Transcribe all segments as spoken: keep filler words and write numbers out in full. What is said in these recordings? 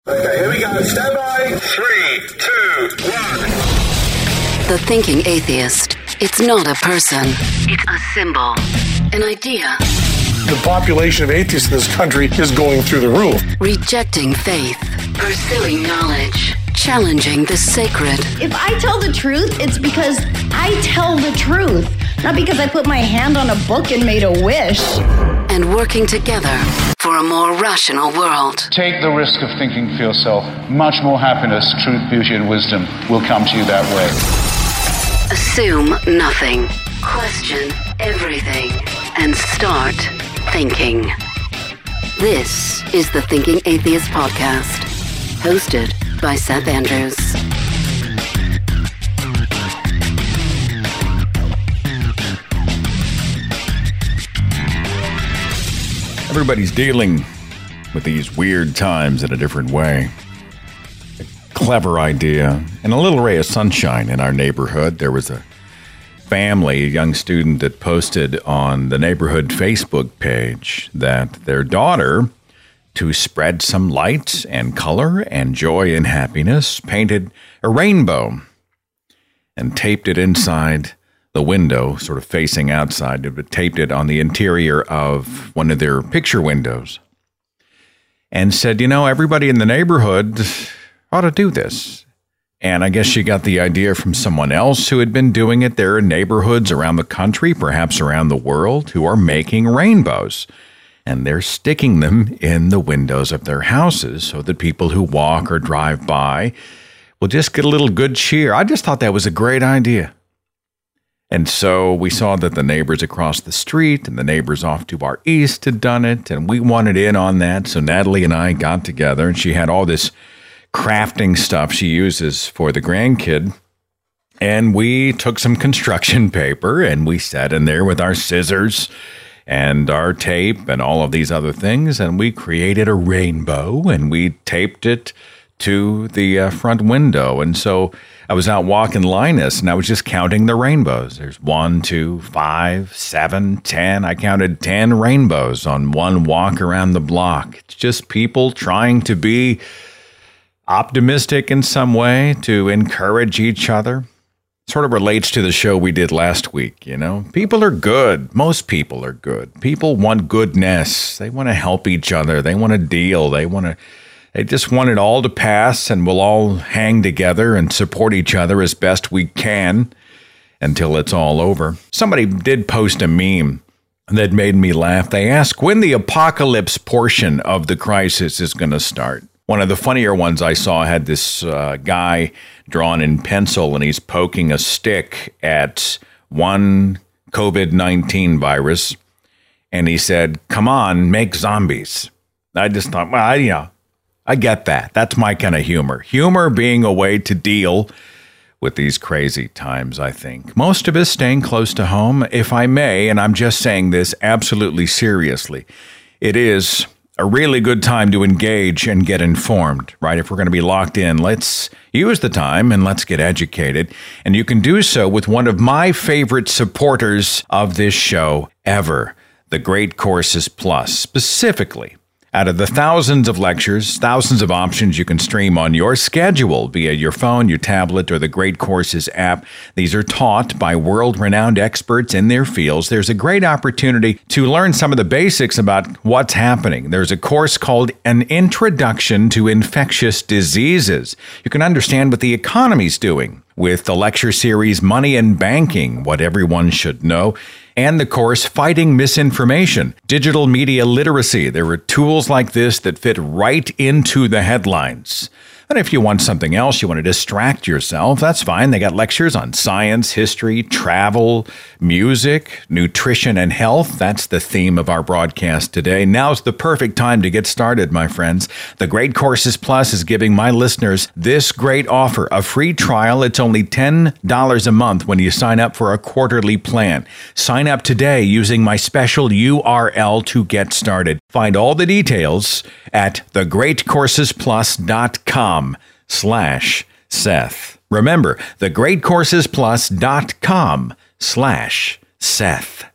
Okay, here we go. Stand by. Three, two, one. The Thinking Atheist. It's not a person. It's a symbol. An idea. The population of atheists in this country is going through the roof. Rejecting faith. Pursuing knowledge. Challenging the sacred. If I tell the truth, it's because I tell the truth. Not because I put my hand on a book and made a wish. And working together for a more rational world. Take the risk of thinking for yourself. Much more happiness, truth, beauty, and wisdom will come to you that way. Assume nothing. Question everything. And start thinking. This is the Thinking Atheist Podcast. Hosted by Seth Andrews. Everybody's dealing with these weird times in a different way. A clever idea and a little ray of sunshine in our neighborhood. There was a family, a young student that posted on the neighborhood Facebook page that their daughter, to spread some light and color and joy and happiness, painted a rainbow and taped it inside the window, sort of facing outside, but taped it on the interior of one of their picture windows. And said, you know, everybody in the neighborhood ought to do this. And I guess she got the idea from someone else who had been doing it. There are neighborhoods around the country, perhaps around the world, who are making rainbows. And they're sticking them in the windows of their houses so that people who walk or drive by will just get a little good cheer. I just thought that was a great idea. And so we saw that the neighbors across the street and the neighbors off to our east had done it, and we wanted in on that. So Natalie and I got together, and she had all this crafting stuff she uses for the grandkid. And we took some construction paper, and we sat in there with our scissors and our tape and all of these other things, and we created a rainbow, and we taped it to the uh, front window. And so I was out walking Linus, and I was just counting the rainbows. There's one, two, five, seven, ten. I counted ten rainbows on one walk around the block. It's just people trying to be optimistic in some way, to encourage each other. Sort of relates to the show we did last week, you know. People are good. Most people are good. People want goodness. They want to help each other. They want to deal. They want to... They just want it all to pass, and we'll all hang together and support each other as best we can until it's all over. Somebody did post a meme that made me laugh. They asked when the apocalypse portion of the crisis is going to start. One of the funnier ones I saw had this uh, guy drawn in pencil, and he's poking a stick at one covid nineteen virus, and he said, "Come on, make zombies." I just thought, well, I, you know, I get that. That's my kind of humor. Humor being a way to deal with these crazy times, I think. Most of us staying close to home, if I may, and I'm just saying this absolutely seriously. It is a really good time to engage and get informed, right? If we're going to be locked in, let's use the time and let's get educated. And you can do so with one of my favorite supporters of this show ever, the Great Courses Plus, specifically. Out of the thousands of lectures, thousands of options you can stream on your schedule via your phone, your tablet, or the Great Courses app. These are taught by world-renowned experts in their fields. There's a great opportunity to learn some of the basics about what's happening. There's a course called An Introduction to Infectious Diseases. You can understand what the economy's doing with the lecture series Money and Banking, What Everyone Should Know, and the course Fighting Misinformation, Digital Media Literacy. There are tools like this that fit right into the headlines. And if you want something else, you want to distract yourself, that's fine. They got lectures on science, history, travel, music, nutrition, and health. That's the theme of our broadcast today. Now's the perfect time to get started, my friends. The Great Courses Plus is giving my listeners this great offer, a free trial. It's only ten dollars a month when you sign up for a quarterly plan. Sign up today using my special U R L to get started. Find all the details at thegreatcoursesplus.com slash Seth. Remember, thegreatcoursesplus.com slash Seth.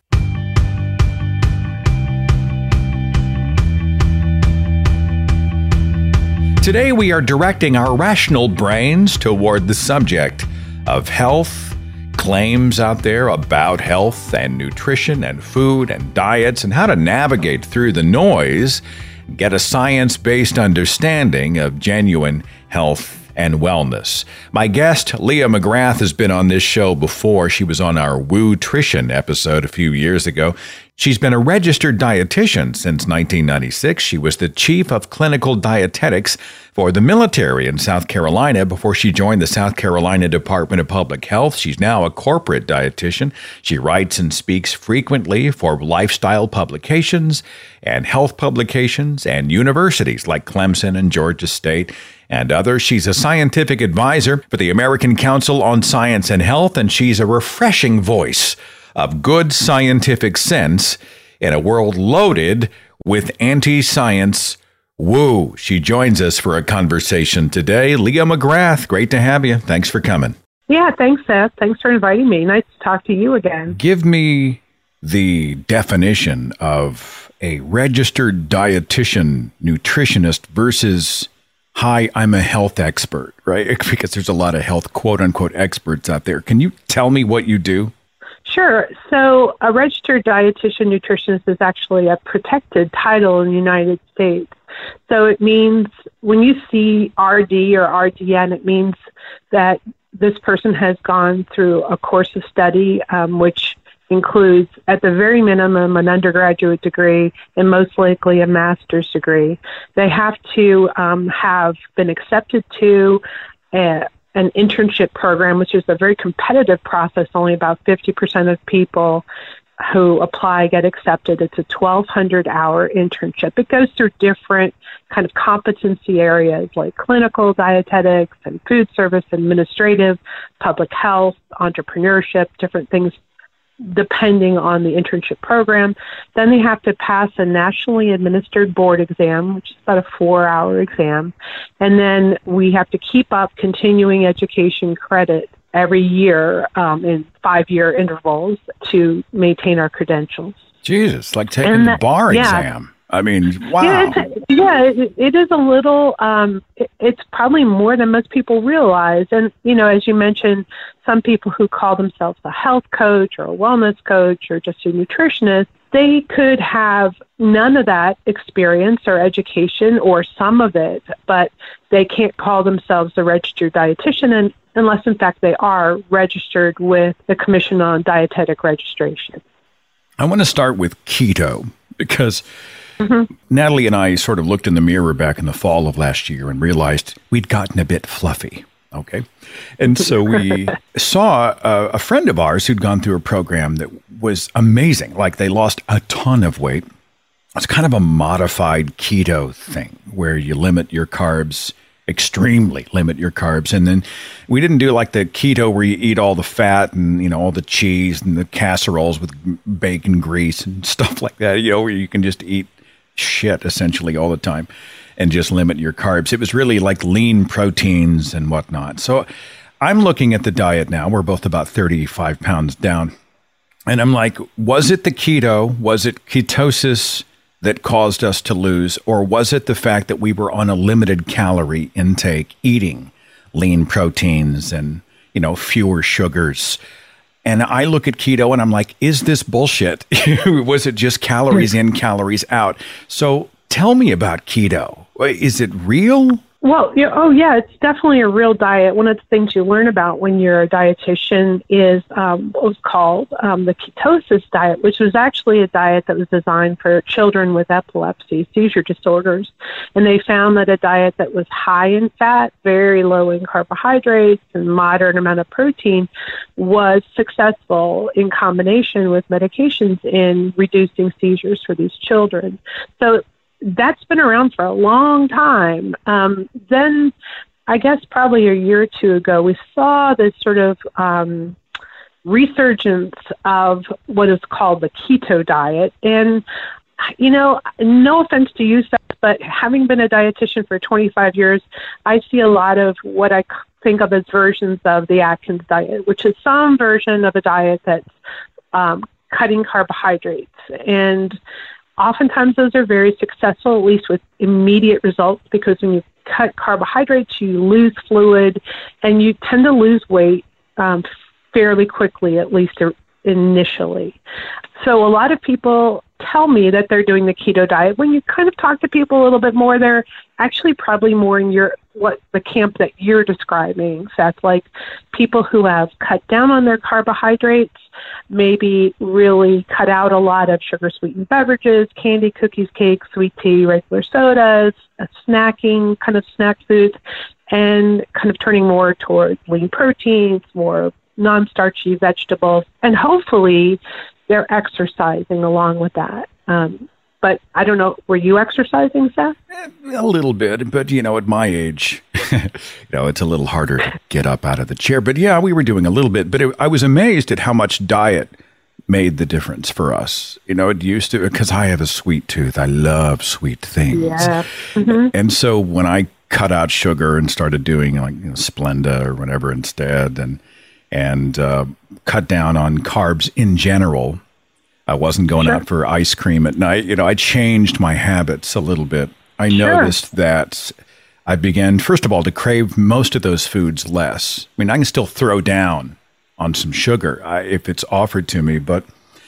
Today we are directing our rational brains toward the subject of health, claims out there about health and nutrition and food and diets and how to navigate through the noise, get a science-based understanding of genuine health and wellness. My guest, Leah McGrath, has been on this show before. She was on our Wootrition episode a few years ago. She's been a registered dietitian since nineteen ninety-six. She was the chief of clinical dietetics for the military in South Carolina before she joined the South Carolina Department of Public Health. She's now a corporate dietitian. She writes and speaks frequently for lifestyle publications and health publications and universities like Clemson and Georgia State and others. She's a scientific advisor for the American Council on Science and Health, and she's a refreshing voice of good scientific sense in a world loaded with anti-science woo. She joins us for a conversation today. Leah McGrath, great to have you. Thanks for coming. Yeah, thanks, Seth. Thanks for inviting me. Nice to talk to you again. Give me the definition of a registered dietitian, nutritionist versus, hi, I'm a health expert, right? Because there's a lot of health quote-unquote experts out there. Can you tell me what you do? Sure. So a registered dietitian nutritionist is actually a protected title in the United States. So it means when you see R D or R D N, it means that this person has gone through a course of study, um, which includes, at the very minimum, an undergraduate degree and most likely a master's degree. They have to um, have been accepted to a an internship program, which is a very competitive process. Only about fifty percent of people who apply get accepted. It's a twelve hundred hour internship. It goes through different kind of competency areas like clinical dietetics and food service, administrative, public health, entrepreneurship, different things depending on the internship program. Then they have to pass a nationally administered board exam, which is about a four-hour exam. And then we have to keep up continuing education credit every year um, in five-year intervals to maintain our credentials. Jesus, like taking And the that- bar yeah. exam. I mean, wow. Yeah, it's, yeah it, it is a little, um, it, it's probably more than most people realize. And, you know, as you mentioned, some people who call themselves a health coach or a wellness coach or just a nutritionist, they could have none of that experience or education or some of it, but they can't call themselves a registered dietitian and, unless, in fact, they are registered with the Commission on Dietetic Registration. I want to start with keto because Mm-hmm. Natalie and I sort of looked in the mirror back in the fall of last year and realized we'd gotten a bit fluffy. Okay. And so we saw a, a friend of ours who'd gone through a program that was amazing. Like they lost a ton of weight. It's kind of a modified keto thing where you limit your carbs, extremely limit your carbs. And then we didn't do like the keto where you eat all the fat and, you know, all the cheese and the casseroles with bacon grease and stuff like that, you know, where you can just eat shit essentially all the time and just limit your carbs. It was really like lean proteins and whatnot. So I'm looking at the diet now. We're both about thirty-five pounds down. And I'm like, was it the keto? Was it ketosis that caused us to lose? Or was it the fact that we were on a limited calorie intake, eating lean proteins and, you know, fewer sugars? And I look at keto and I'm like, is this bullshit? Was it just calories in, calories out? So tell me about keto. Is it real? Well, yeah, oh yeah, it's definitely a real diet. One of the things you learn about when you're a dietitian is um, what was called um, the ketosis diet, which was actually a diet that was designed for children with epilepsy, seizure disorders. And they found that a diet that was high in fat, very low in carbohydrates, and moderate amount of protein was successful in combination with medications in reducing seizures for these children. So that's been around for a long time. Um, then, I guess probably a year or two ago, we saw this sort of um, resurgence of what is called the keto diet. And, you know, no offense to you, Seth, but having been a dietitian for twenty-five years, I see a lot of what I think of as versions of the Atkins diet, which is some version of a diet that's um, cutting carbohydrates. And oftentimes those are very successful, at least with immediate results, because when you cut carbohydrates, you lose fluid, and you tend to lose weight um, fairly quickly, at least initially. So a lot of people tell me that they're doing the keto diet. When you kind of talk to people a little bit more, they're actually probably more in your what the camp that you're describing, Seth, like people who have cut down on their carbohydrates, maybe really cut out a lot of sugar-sweetened beverages, candy, cookies, cakes, sweet tea, regular sodas, snacking, kind of snack foods, and kind of turning more towards lean proteins, more non-starchy vegetables, and hopefully they're exercising along with that. Um, but I don't know, were you exercising, Seth? A little bit, but, you know, at my age, you know, it's a little harder to get up out of the chair. But, yeah, we were doing a little bit. But it, I was amazed at how much diet made the difference for us. You know, it used to, because I have a sweet tooth. I love sweet things. Yeah. Mm-hmm. And so when I cut out sugar and started doing, like, you know, Splenda or whatever instead, and and uh, cut down on carbs in general. I wasn't going Sure. out for ice cream at night. You know, I changed my habits a little bit. I Sure. noticed that I began, first of all, to crave most of those foods less. I mean, I can still throw down on some sugar I, if it's offered to me, but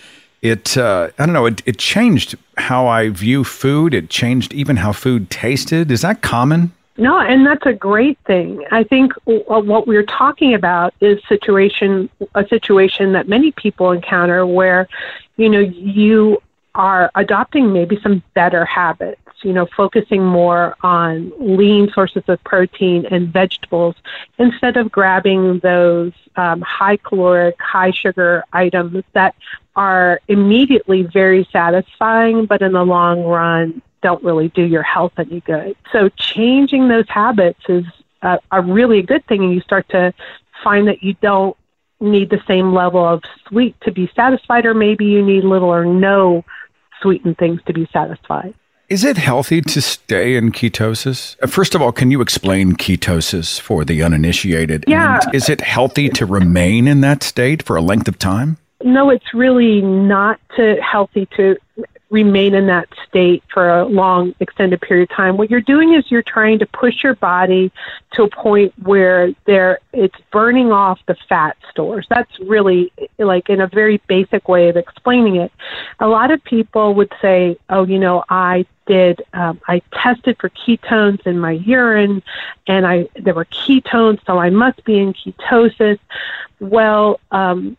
it, uh, I don't know, it, it changed how I view food. It changed even how food tasted. Is that common? No, and that's a great thing. I think what we're talking about is situation a situation that many people encounter where, you know, you are adopting maybe some better habits, you know, focusing more on lean sources of protein and vegetables instead of grabbing those um, high caloric, high sugar items that are immediately very satisfying, but in the long run don't really do your health any good. So changing those habits is a, a really good thing, and you start to find that you don't need the same level of sweet to be satisfied, or maybe you need little or no sweetened things to be satisfied. Is it healthy to stay in ketosis? Uh, First of all, can you explain ketosis for the uninitiated? Yeah. And is it healthy to remain in that state for a length of time? No, it's really not to healthy to remain in that state for a long, extended period of time. What you're doing is you're trying to push your body to a point where there it's burning off the fat stores. That's really, like, in a very basic way of explaining it. A lot of people would say, oh, you know, I did, um, I tested for ketones in my urine, and I there were ketones, so I must be in ketosis. Well, um,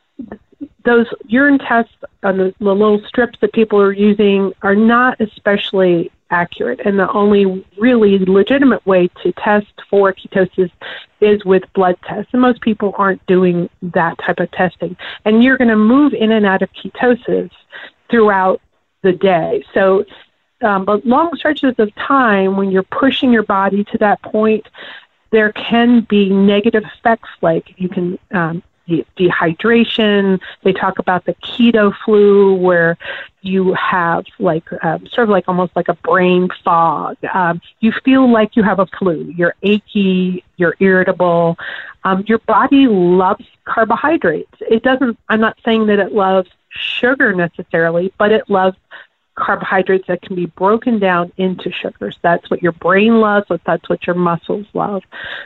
those urine tests on the, the little strips that people are using are not especially accurate. And the only really legitimate way to test for ketosis is with blood tests. And most people aren't doing that type of testing. And you're going to move in and out of ketosis throughout the day. So, um, but long stretches of time, when you're pushing your body to that point, there can be negative effects, like you can um, de- dehydration. They talk about the keto flu, where you have like uh, sort of like almost like a brain fog. Um, you feel like you have a flu. You're achy. You're irritable. Um, your body loves carbohydrates. It doesn't. I'm not saying that it loves sugar necessarily, but it loves carbohydrates that can be broken down into sugars. That's what your brain loves, but that's what your muscles love.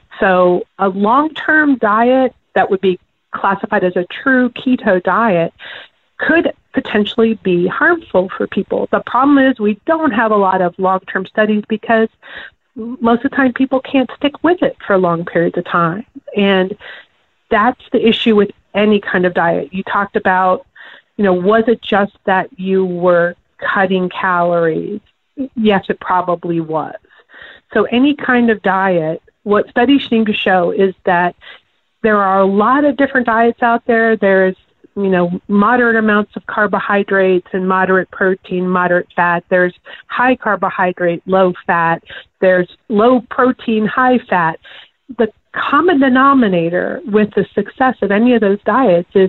So a long-term diet that would be classified as a true keto diet could potentially be harmful for people. The problem is we don't have a lot of long-term studies because most of the time people can't stick with it for long periods of time. And that's the issue with any kind of diet. You talked about, you know, was it just that you were cutting calories? Yes, it probably was. So any kind of diet, what studies seem to show is that there are a lot of different diets out there. There's, you know, moderate amounts of carbohydrates and moderate protein, moderate fat. There's high carbohydrate, low fat. There's low protein, high fat. The common denominator with the success of any of those diets is,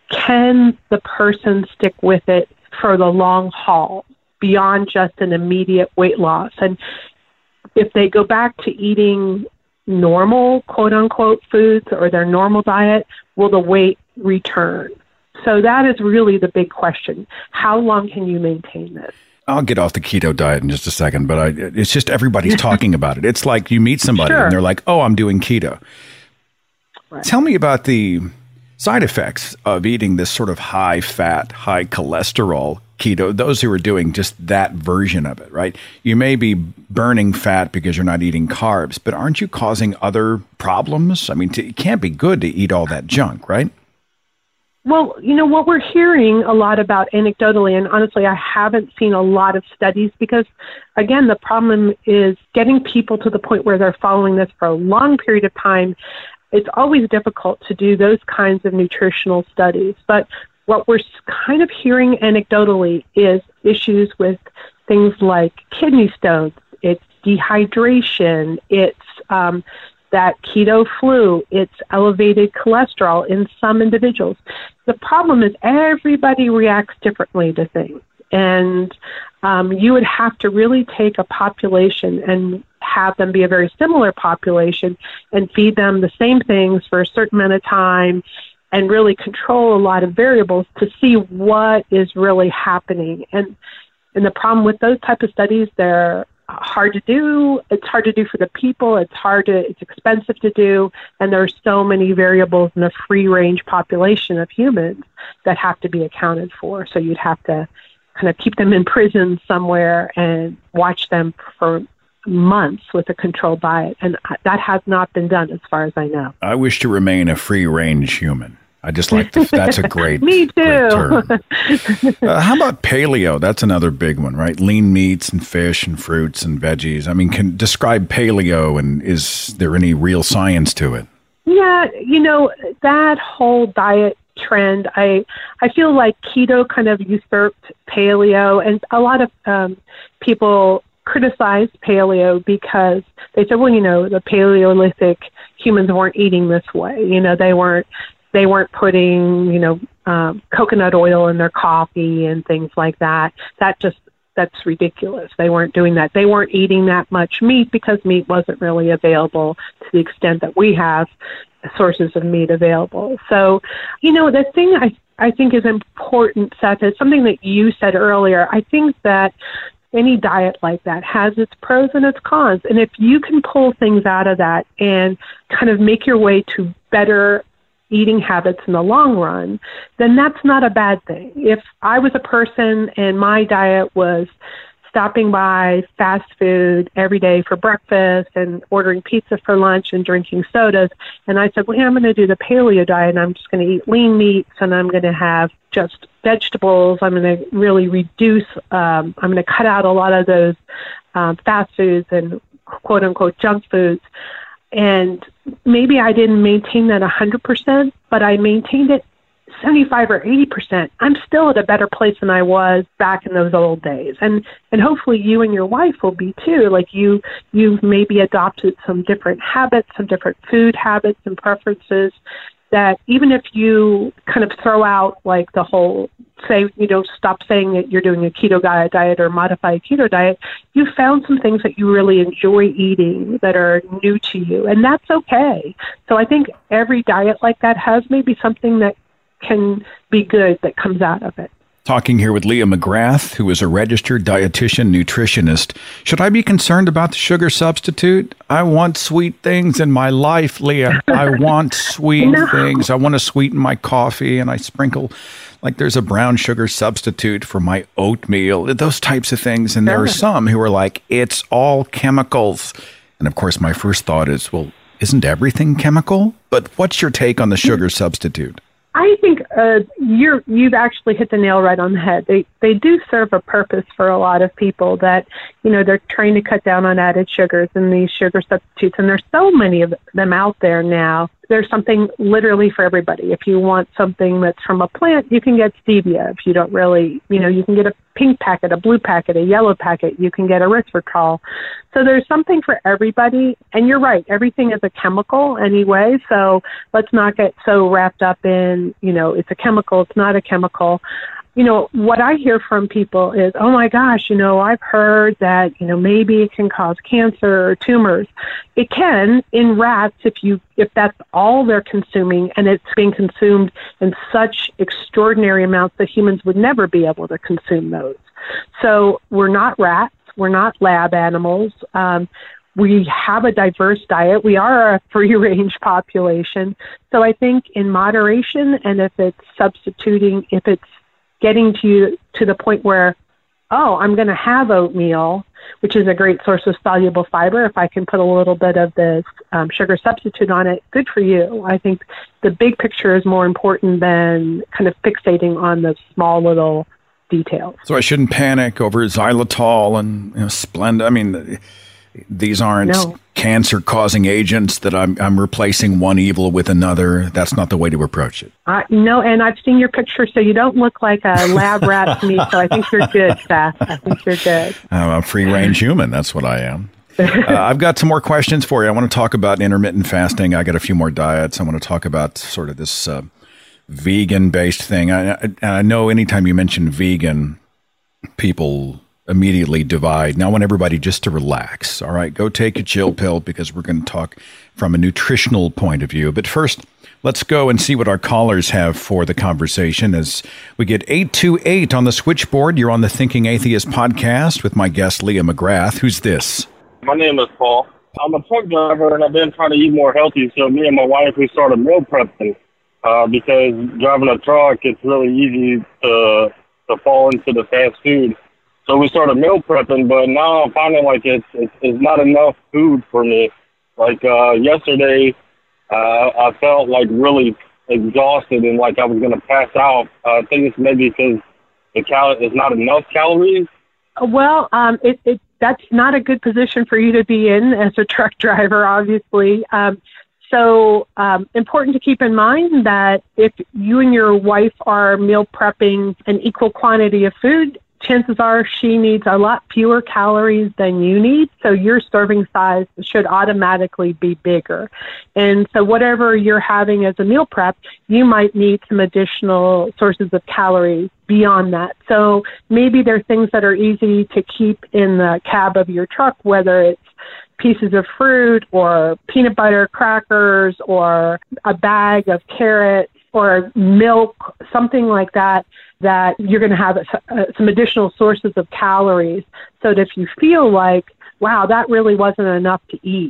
can the person stick with it for the long haul beyond just an immediate weight loss? And if they go back to eating normal, quote unquote, foods or their normal diet, will the weight return? So that is really the big question. How long can you maintain this? I'll get off the keto diet in just a second, but I, it's just everybody's talking about it. It's like you meet somebody Sure. and they're like, oh, I'm doing keto. Right. Tell me about the side effects of eating this sort of high fat, high cholesterol keto, those who are doing just that version of it, right? You may be burning fat because you're not eating carbs, but aren't you causing other problems? I mean, t- it can't be good to eat all that junk, right? Well, you know, what we're hearing a lot about anecdotally, and honestly, I haven't seen a lot of studies because, again, the problem is getting people to the point where they're following this for a long period of time. It's always difficult to do those kinds of nutritional studies. But what we're kind of hearing anecdotally is issues with things like kidney stones, it's dehydration, it's um, that keto flu, it's elevated cholesterol in some individuals. The problem is everybody reacts differently to things. And um, you would have to really take a population and have them be a very similar population and feed them the same things for a certain amount of time and really control a lot of variables to see what is really happening. And and the problem with those type of studies, they're hard to do. It's hard to do for the people. It's hard to, it's expensive to do. And there are so many variables in a free range population of humans that have to be accounted for. So you'd have to kind of keep them in prison somewhere and watch them for months with a controlled diet. And that has not been done as far as I know. I wish to remain a free range human. I just like the, that's a great, Me too. great term. Uh, how about paleo? That's another big one, right? Lean meats and fish and fruits and veggies. I mean, can describe paleo, and is there any real science to it? Yeah, you know, that whole diet trend, I I feel like keto kind of usurped paleo, and a lot of um, people criticize paleo because they said, well, you know, the Paleolithic humans weren't eating this way. You know, they weren't they weren't putting, you know, um, coconut oil in their coffee and things like that. That just That's ridiculous. They weren't doing that. They weren't eating that much meat because meat wasn't really available to the extent that we have sources of meat available. So, you know, the thing I, I think is important, Seth, is something that you said earlier. I think that any diet like that has its pros and its cons. And if you can pull things out of that and kind of make your way to better eating habits in the long run, then that's not a bad thing. If I was a person and my diet was stopping by fast food every day for breakfast and ordering pizza for lunch and drinking sodas, and I said, well, yeah, I'm going to do the paleo diet and I'm just going to eat lean meats and I'm going to have just vegetables. I'm going to really reduce, um, I'm going to cut out a lot of those um, fast foods and quote unquote junk foods. And maybe I didn't maintain that one hundred percent, but I maintained it seventy-five or eighty percent. I'm still at a better place than I was back in those old days. And and hopefully you and your wife will be too. Like you, you've maybe adopted some different habits, some different food habits and preferences that even if you kind of throw out like the whole, say, you know, stop saying that you're doing a keto diet or modify a keto diet, you found some things that you really enjoy eating that are new to you, and that's okay. So I think every diet like that has maybe something that can be good that comes out of it. Talking here with Leah McGrath, who is a registered dietitian nutritionist. Should I be concerned about the sugar substitute? I want sweet things in my life, Leah. I want sweet no. things. I want to sweeten my coffee, and I sprinkle, like there's a brown sugar substitute for my oatmeal, those types of things. And there are some who are like, it's all chemicals. And of course, my first thought is, well, isn't everything chemical? But what's your take on the sugar substitute? I think uh, you're, you've actually hit the nail right on the head. They they do serve a purpose for a lot of people that, you know, they're trying to cut down on added sugars and these sugar substitutes. And there's so many of them out there now. There's something literally for everybody. If you want something that's from a plant, you can get stevia. If you don't really, you know, you can get a pink packet, a blue packet, a yellow packet. You can get erythritol. So there's something for everybody. And you're right, everything is a chemical anyway. So let's not get so wrapped up in, you know, it's a chemical, it's not a chemical. you know, what I hear from people is, oh my gosh, you know, I've heard that, you know, maybe it can cause cancer or tumors. It can in rats if you if that's all they're consuming, and it's being consumed in such extraordinary amounts that humans would never be able to consume those. So we're not rats. We're not lab animals. Um, we have a diverse diet. We are a free-range population. So I think in moderation, and if it's substituting, if it's getting to you to the point where, oh, I'm going to have oatmeal, which is a great source of soluble fiber. If I can put a little bit of this um, sugar substitute on it, good for you. I think the big picture is more important than kind of fixating on the small little details. So I shouldn't panic over xylitol and you know, Splenda. I mean, these aren't No. cancer-causing agents that I'm I'm replacing one evil with another. That's not the way to approach it. Uh, no, and I've seen your picture, so you don't look like a lab rat to me, so I think you're good, Seth. I think you're good. I'm a free-range human. That's what I am. Uh, I've got some more questions for you. I want to talk about intermittent fasting. I got a few more diets. I want to talk about sort of this uh, vegan-based thing. I, I, I know anytime you mention vegan, people immediately divide. Now I want everybody just to relax. All right, go take a chill pill because we're going to talk from a nutritional point of view. But first, let's go and see what our callers have for the conversation as we get eight two eight on the switchboard. You're on the Thinking Atheist podcast with my guest, Leah McGrath. Who's this? My name is Paul. I'm a truck driver, and I've been trying to eat more healthy. So me and my wife, we started meal prepping uh, because driving a truck, it's really easy to to fall into the fast food. So we started meal prepping, but now I'm finding like it's it's, it's not enough food for me. Like uh, yesterday, uh, I felt like really exhausted and like I was going to pass out. Uh, I think it's maybe because the cal- it's not enough calories. Well, um, it, it that's not a good position for you to be in as a truck driver, obviously. Um, so um, important to keep in mind that if you and your wife are meal prepping an equal quantity of food, chances are she needs a lot fewer calories than you need, so your serving size should automatically be bigger. And so whatever you're having as a meal prep, you might need some additional sources of calories beyond that. So maybe there are things that are easy to keep in the cab of your truck, whether it's pieces of fruit or peanut butter crackers or a bag of carrots or milk, something like that, that you're going to have uh, some additional sources of calories so that if you feel like, wow, that really wasn't enough to eat,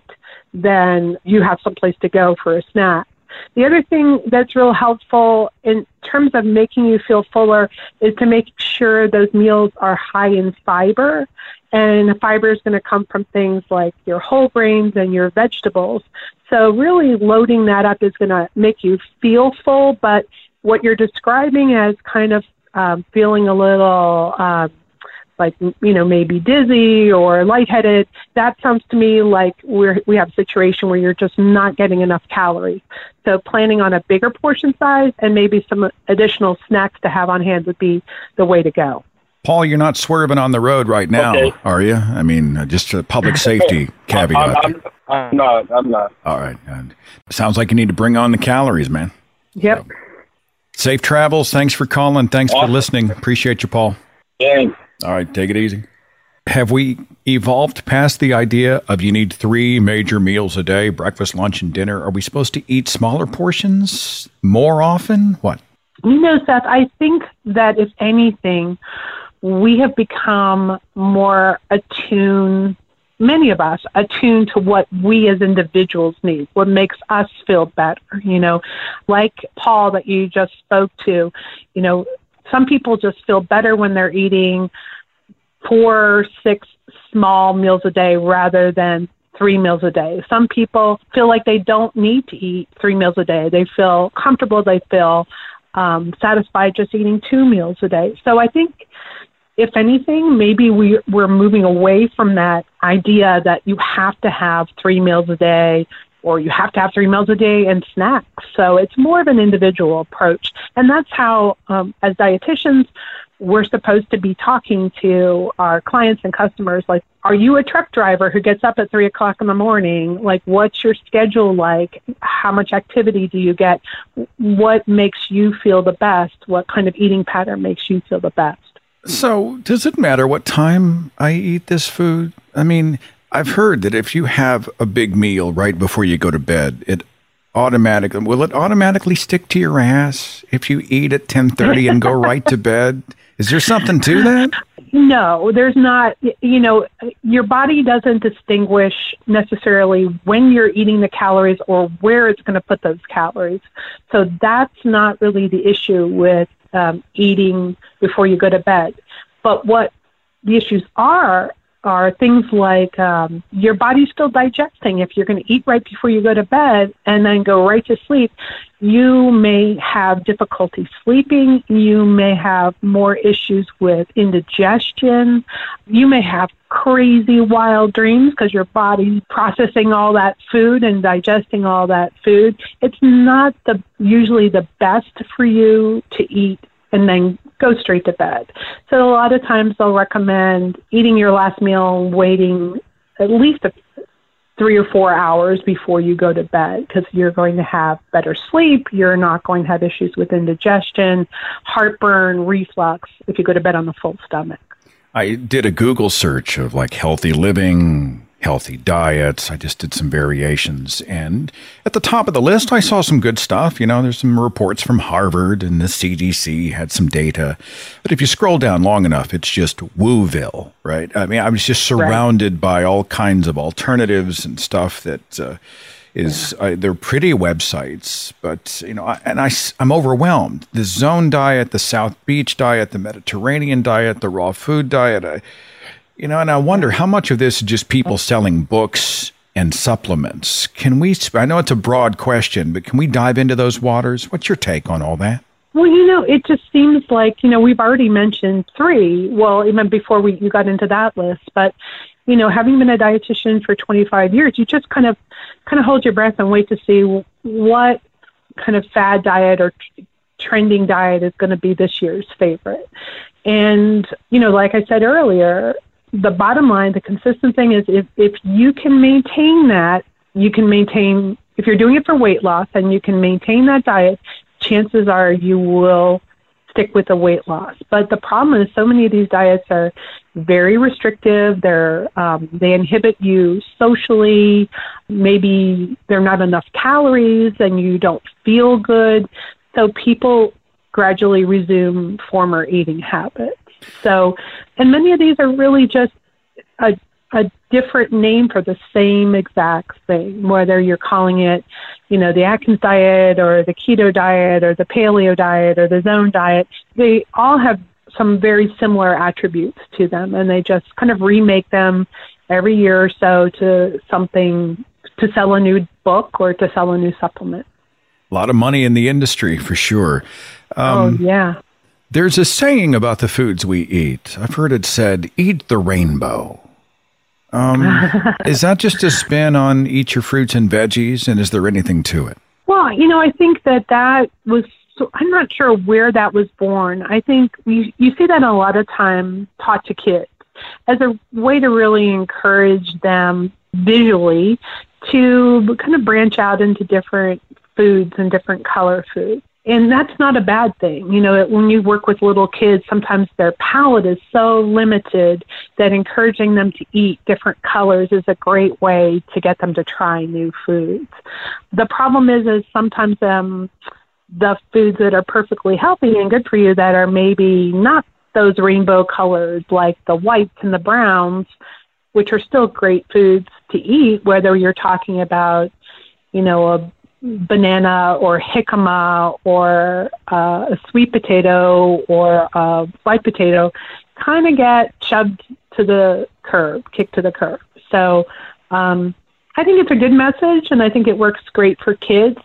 then you have someplace to go for a snack. The other thing that's real helpful in terms of making you feel fuller is to make sure those meals are high in fiber. And fiber is going to come from things like your whole grains and your vegetables. So really loading that up is going to make you feel full, but what you're describing as kind of um, feeling a little um, like, you know, maybe dizzy or lightheaded, that sounds to me like we're, we have a situation where you're just not getting enough calories. So planning on a bigger portion size and maybe some additional snacks to have on hand would be the way to go. Paul, you're not swerving on the road right now, Okay. are you? I mean, uh, just a public safety caveat. I'm, I'm, I'm not. I'm not. All right. And sounds like you need to bring on the calories, man. Yep. Safe travels. Thanks for calling. Thanks for Awesome. listening. Appreciate you, Paul. Thanks. All right. Take it easy. Have we evolved past the idea of you need three major meals a day, breakfast, lunch, and dinner? Are we supposed to eat smaller portions more often? What? You know, Seth, I think that if anything, we have become more attuned, many of us, attuned to what we as individuals need, what makes us feel better. You know, like Paul that you just spoke to, you know, some people just feel better when they're eating four, six small meals a day rather than three meals a day. Some people feel like they don't need to eat three meals a day. They feel comfortable. They feel um, satisfied just eating two meals a day. So I think, if anything, maybe we, we're moving away from that idea that you have to have three meals a day or you have to have three meals a day and snacks. So it's more of an individual approach. And that's how, um, as dietitians, we're supposed to be talking to our clients and customers like, are you a truck driver who gets up at three o'clock in the morning? Like, what's your schedule like? How much activity do you get? What makes you feel the best? What kind of eating pattern makes you feel the best? So does it matter what time I eat this food? I mean, I've heard that if you have a big meal right before you go to bed, it automatically, will it automatically stick to your ass if you eat at ten thirty and go right to bed? Is there something to that? No, there's not. You know, your body doesn't distinguish necessarily when you're eating the calories or where it's going to put those calories. So that's not really the issue with um, eating before you go to bed. But what the issues are, are things like um, your body's still digesting. If you're going to eat right before you go to bed and then go right to sleep, you may have difficulty sleeping. You may have more issues with indigestion. You may have crazy wild dreams because your body's processing all that food and digesting all that food. It's not the usually the best for you to eat and then go straight to bed. So a lot of times they'll recommend eating your last meal, waiting at least a, three or four hours before you go to bed because you're going to have better sleep. You're not going to have issues with indigestion, heartburn, reflux if you go to bed on a full stomach. I did a Google search of like healthy living, healthy diets. I just did some variations. And at the top of the list, I saw some good stuff. You know, there's some reports from Harvard and the C D C had some data. But if you scroll down long enough, it's just Wooville, right? I mean, I was just surrounded right. by all kinds of alternatives and stuff that uh, is, yeah. uh, they're pretty websites. But, you know, I, and I, I'm overwhelmed. The Zone diet, the South Beach diet, the Mediterranean diet, the raw food diet, I, You know, and I wonder how much of this is just people selling books and supplements. Can we, I know it's a broad question, but can we dive into those waters? What's your take on all that? Well, you know, it just seems like, you know, we've already mentioned three, well, even before we you got into that list, but, you know, having been a dietitian for twenty-five years, you just kind of, kind of hold your breath and wait to see what kind of fad diet or t- trending diet is going to be this year's favorite. And, you know, like I said earlier, the bottom line, the consistent thing is if, if you can maintain that, you can maintain, if you're doing it for weight loss and you can maintain that diet, chances are you will stick with the weight loss. But the problem is so many of these diets are very restrictive. They're, um, they inhibit you socially. Maybe there are not enough calories and you don't feel good. So people gradually resume former eating habits. So, and many of these are really just a, a different name for the same exact thing, whether you're calling it, you know, the Atkins diet or the keto diet or the paleo diet or the zone diet. They all have some very similar attributes to them, and they just kind of remake them every year or so to something, to sell a new book or to sell a new supplement. A lot of money in the industry for sure. Um, oh, yeah. There's a saying about the foods we eat. I've heard it said, eat the rainbow. Um, is that just a spin on eat your fruits and veggies, and is there anything to it? Well, you know, I think that that was, so, I'm not sure where that was born. I think you, you see that a lot of time taught to kids as a way to really encourage them visually to kind of branch out into different foods and different color foods. And that's not a bad thing. You know, when you work with little kids, sometimes their palate is so limited that encouraging them to eat different colors is a great way to get them to try new foods. The problem is, is sometimes um, the foods that are perfectly healthy and good for you that are maybe not those rainbow colors, like the whites and the browns, which are still great foods to eat, whether you're talking about, you know, a banana or jicama or uh, a sweet potato or a white potato, kind of get shoved to the curb, kicked to the curb. So um, I think it's a good message, and I think it works great for kids.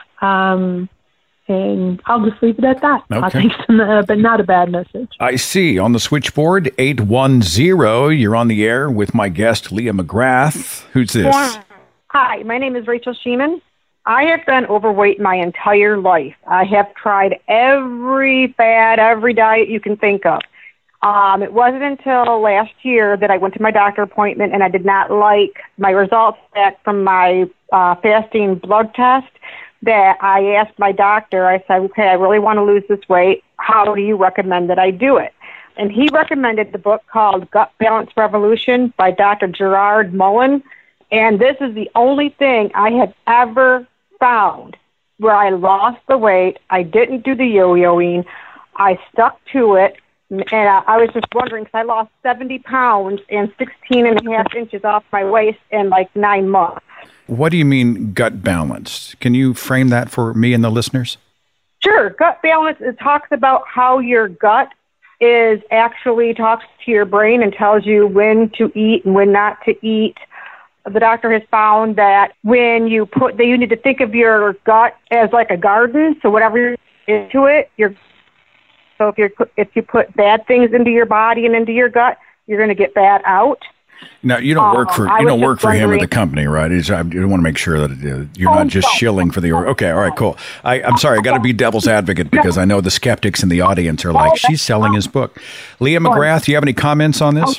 Um, and I'll just leave it at that. Okay. I think it's not, but not a bad message. I see. On the switchboard, eight one zero, you're on the air with my guest, Leah McGrath. Who's this? Hi, my name is Rachel Sheeman. I have been overweight my entire life. I have tried every fad, every diet you can think of. Um, it wasn't until last year that I went to my doctor appointment and I did not like my results back from my uh, fasting blood test that I asked my doctor, I said, okay, I really want to lose this weight. How do you recommend that I do it? And he recommended the book called Gut Balance Revolution by Doctor Gerard Mullen. And this is the only thing I have ever found where I lost the weight. I didn't do the yo-yoing. I stuck to it. And uh, I was just wondering, because I lost seventy pounds and sixteen and a half inches off my waist in like nine months. What do you mean gut balance? Can you frame that for me and the listeners? Sure. Gut balance, it talks about how your gut is actually talks to your brain and tells you when to eat and when not to eat. The doctor has found that when you put, that you need to think of your gut as like a garden. So whatever you're into it, you're, so if you if you put bad things into your body and into your gut, you're going to get bad out. Now you don't work for um, you don't work for him or the company, right? He's, I want to make sure that uh, you're not just shilling for the. Okay, all right, cool. I, I'm sorry, I got to be devil's advocate because I know the skeptics in the audience are like, she's selling his book. Leah McGrath, do you have any comments on this?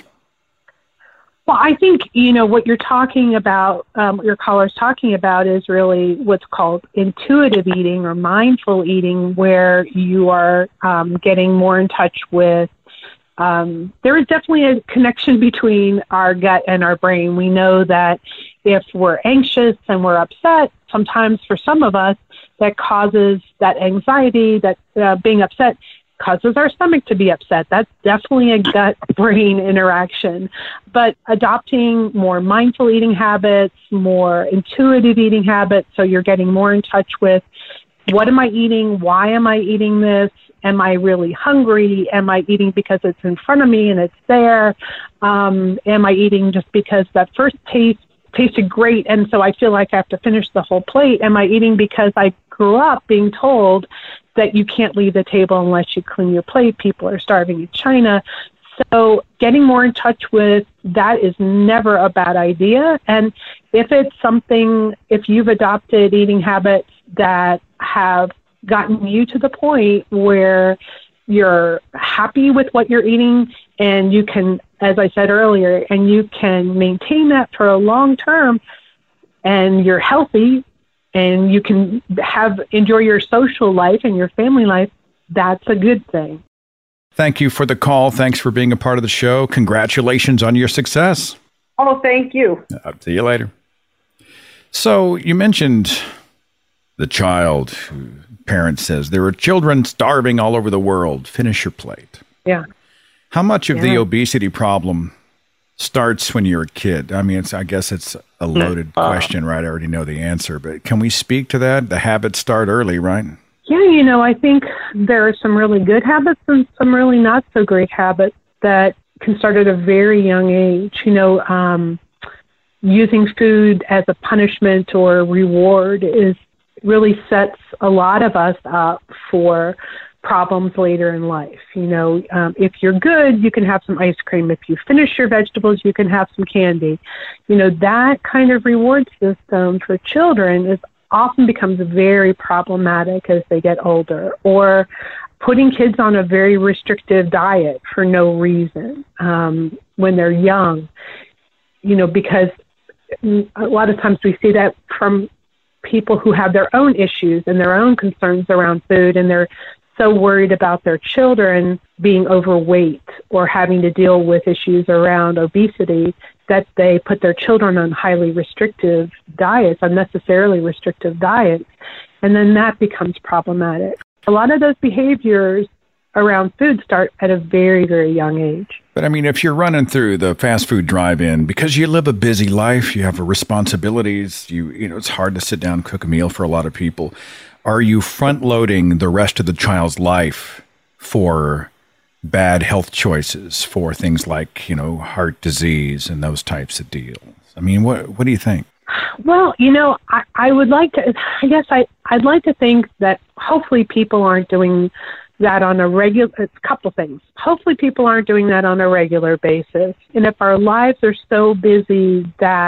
Well, I think, you know, what you're talking about, um, what your caller's talking about is really what's called intuitive eating or mindful eating, where you are um, getting more in touch with, um, there is definitely a connection between our gut and our brain. We know that if we're anxious and we're upset, sometimes for some of us, that causes that anxiety, that uh, being upset, causes our stomach to be upset. That's definitely a gut-brain interaction. But adopting more mindful eating habits, more intuitive eating habits, so you're getting more in touch with what am I eating? Why am I eating this? Am I really hungry? Am I eating because it's in front of me and it's there? Um, am I eating just because that first taste tasted great and so I feel like I have to finish the whole plate? Am I eating because I grew up being told that you can't leave the table unless you clean your plate? People are starving in China. So getting more in touch with that is never a bad idea. And if it's something, if you've adopted eating habits that have gotten you to the point where you're happy with what you're eating and you can, as I said earlier, and you can maintain that for a long term and you're healthy and you can have enjoy your social life and your family life, that's a good thing. Thank you for the call. Thanks for being a part of the show. Congratulations on your success. Oh, thank you. I'll see you later. So you mentioned the child who parent says there are children starving all over the world. Finish your plate. Yeah. How much of yeah. the obesity problem starts when you're a kid? I mean, it's, I guess it's a loaded uh, question, right? I already know the answer, but can we speak to that? The habits start early, right? Yeah, you know, I think there are some really good habits and some really not so great habits that can start at a very young age. You know, um, using food as a punishment or a reward is really sets a lot of us up for problems later in life. You know, um, if you're good, you can have some ice cream. If you finish your vegetables, you can have some candy. You know, that kind of reward system for children is often becomes very problematic as they get older, or putting kids on a very restrictive diet for no reason um, when they're young, you know, because a lot of times we see that from people who have their own issues and their own concerns around food, and they're so worried about their children being overweight or having to deal with issues around obesity that they put their children on highly restrictive diets, unnecessarily restrictive diets, and then that becomes problematic. A lot of those behaviors around food start at a very, very young age. But I mean, if you're running through the fast food drive-in, because you live a busy life, you have responsibilities, you you know, it's hard to sit down and cook a meal for a lot of people. Are you front-loading the rest of the child's life for bad health choices, for things like, you know, heart disease and those types of deals? I mean, what what do you think? Well, you know, I, I would like to, I guess I, I'd like to think that hopefully people aren't doing that on a regular, it's a couple things. Hopefully people aren't doing that on a regular basis. And if our lives are so busy that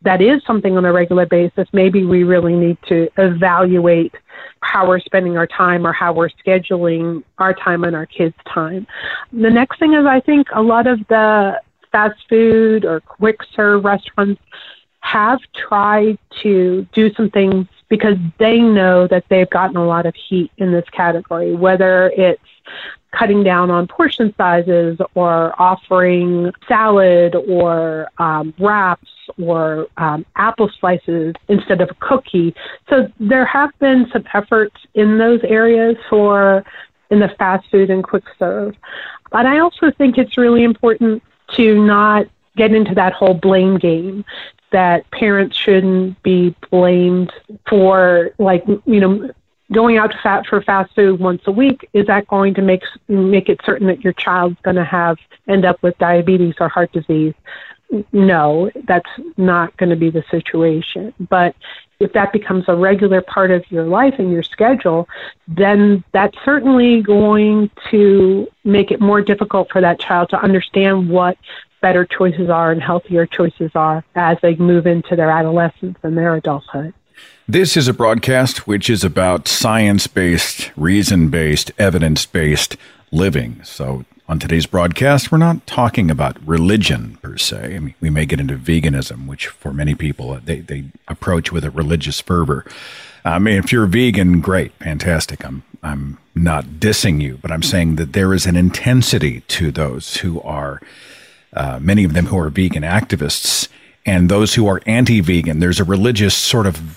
that is something on a regular basis, maybe we really need to evaluate how we're spending our time or how we're scheduling our time and our kids' time. The next thing is I think a lot of the fast food or quick serve restaurants have tried to do some things because they know that they've gotten a lot of heat in this category, whether it's cutting down on portion sizes or offering salad or um, wraps or um, apple slices instead of a cookie. So there have been some efforts in those areas for in the fast food and quick serve. But I also think it's really important to not get into that whole blame game, that parents shouldn't be blamed for, like, you know, going out to fat for fast food once a week. Is that going to make make it certain that your child's going to have end up with diabetes or heart disease? No, that's not going to be the situation. But if that becomes a regular part of your life and your schedule, then that's certainly going to make it more difficult for that child to understand what better choices are and healthier choices are as they move into their adolescence and their adulthood. This is a broadcast which is about science-based, reason-based, evidence-based living. So on today's broadcast, we're not talking about religion per se. I mean, we may get into veganism, which for many people, they, they approach with a religious fervor. I mean, if you're vegan, great, fantastic. I'm I'm not dissing you, but I'm saying that there is an intensity to those who are, uh, many of them who are vegan activists, and those who are anti-vegan. There's a religious sort of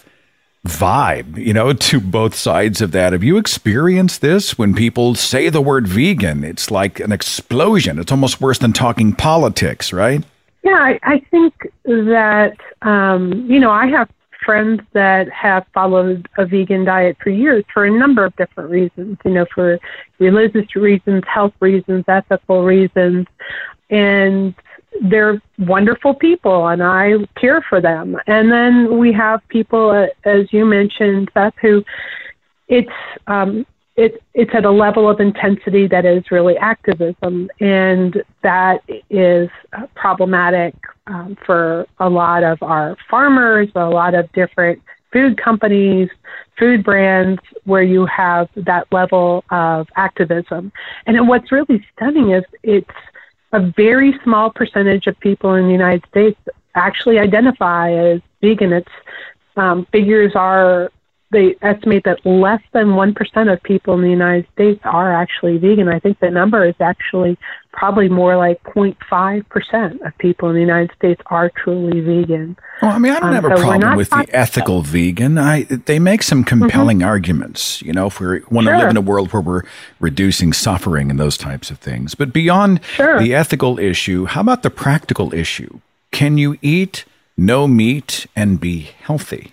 vibe, you know, to both sides of that. Have you experienced this? When people say the word vegan, it's like an explosion. It's almost worse than talking politics, right? Yeah, I, I think that, um, you know, I have friends that have followed a vegan diet for years for a number of different reasons, you know, for religious reasons, health reasons, ethical reasons, and they're wonderful people, and I care for them. And then we have people, as you mentioned, Beth, who it's um, it, it's at a level of intensity that is really activism, and that is problematic um, for a lot of our farmers, a lot of different food companies, food brands, where you have that level of activism. And what's really stunning is it's a very small percentage of people in the United States actually identify as vegan. It's um, figures are, they estimate that less than one percent of people in the United States are actually vegan. I think the number is actually probably more like zero point five percent of people in the United States are truly vegan. Well, I mean, I don't um, have a so problem with the ethical vegan. I, they make some compelling mm-hmm. arguments, you know, if we want sure. to live in a world where we're reducing suffering and those types of things. But beyond sure. the ethical issue, how about the practical issue? Can you eat no meat and be healthy?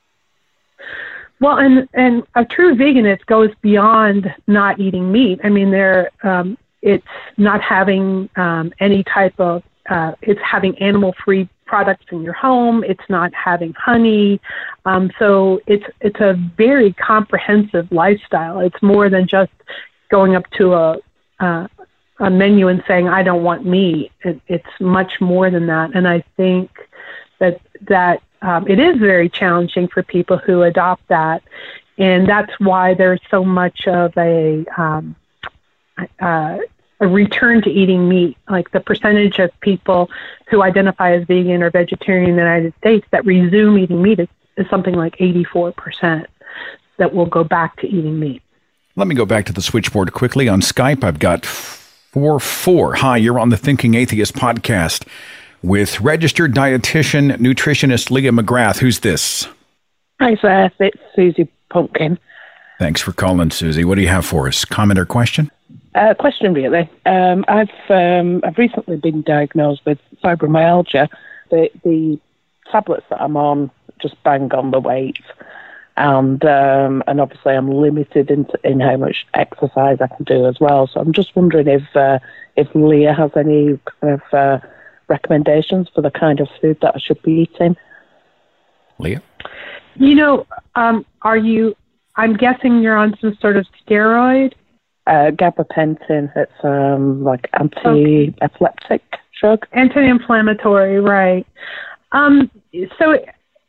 Well, and, and a true veganist goes beyond not eating meat. I mean, there um, it's not having um, any type of, uh, it's having animal-free products in your home. It's not having honey. Um, so it's it's a very comprehensive lifestyle. It's more than just going up to a uh, a menu and saying, I don't want meat. It, it's much more than that. And I think that that Um, it is very challenging for people who adopt that, and that's why there's so much of a um, uh, a return to eating meat. Like the percentage of people who identify as vegan or vegetarian in the United States that resume eating meat is, is something like eighty-four percent that will go back to eating meat. Let me go back to the switchboard quickly. On Skype, I've got four four. Hi, you're on the Thinking Atheist podcast with registered dietitian, nutritionist Leah McGrath. Who's this? Hi, Seth. It's Susie Pumpkin. Thanks for calling, Susie. What do you have for us? Comment or question? Uh, question, really. Um, I've um, I've recently been diagnosed with fibromyalgia. The the tablets that I'm on just bang on the weight, and um, and obviously I'm limited in in how much exercise I can do as well. So I'm just wondering if uh, if Leah has any kind of uh, recommendations for the kind of food that I should be eating. Leah? You know, um, are you, I'm guessing you're on some sort of steroid? Uh, gabapentin. It's um, like anti-epileptic drug. Anti-inflammatory, right. Um, so,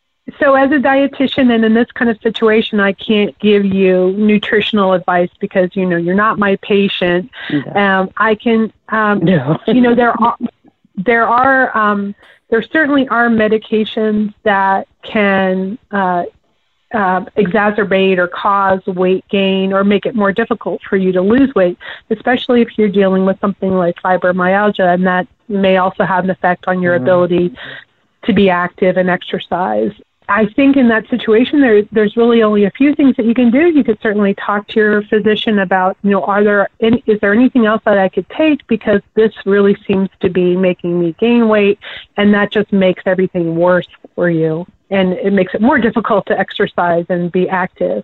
so as a dietitian and in this kind of situation, I can't give you nutritional advice because, you know, you're not my patient. No. Um, I can, um, No. you know, there are, there are, um, there certainly are medications that can, uh, uh, exacerbate or cause weight gain or make it more difficult for you to lose weight, especially if you're dealing with something like fibromyalgia, and that may also have an effect on your mm-hmm. ability to be active and exercise. I think in that situation, there, there's really only a few things that you can do. You could certainly talk to your physician about, you know, are there any, is there anything else that I could take because this really seems to be making me gain weight, and that just makes everything worse for you, and it makes it more difficult to exercise and be active.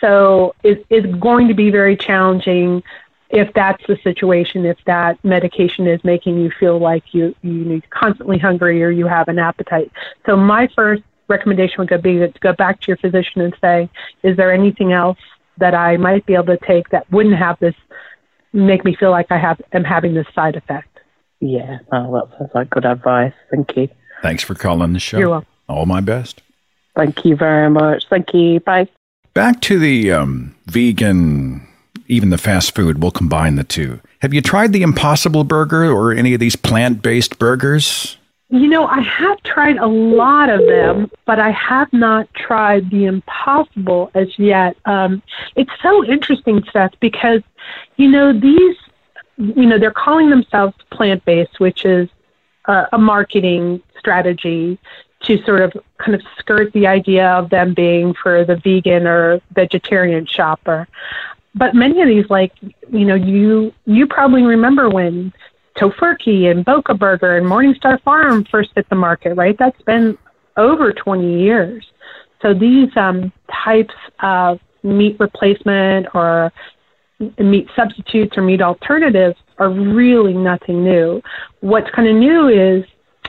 So it, it's going to be very challenging if that's the situation, if that medication is making you feel like you, you're constantly hungry or you have an appetite. So my first recommendation would be to go back to your physician and say, is there anything else that I might be able to take that wouldn't have this, make me feel like I have am having this side effect? Yeah, oh, that sounds like good advice. Thank you. Thanks for calling the show. You're welcome. All my best. Thank you very much. Thank you. Bye. Back to the um, vegan, even the fast food. We'll combine the two. Have you tried the Impossible Burger or any of these plant-based burgers? You know, I have tried a lot of them, but I have not tried the Impossible as yet. Um, it's so interesting, Seth, because, you know, these, you know, they're calling themselves plant-based, which is uh, a marketing strategy to sort of kind of skirt the idea of them being for the vegan or vegetarian shopper. But many of these, like, you know, you you probably remember when Tofurkey and Boca Burger and Morningstar Farm first hit the market, right? That's been over twenty years. So these um, types of meat replacement or meat substitutes or meat alternatives are really nothing new. What's kind of new is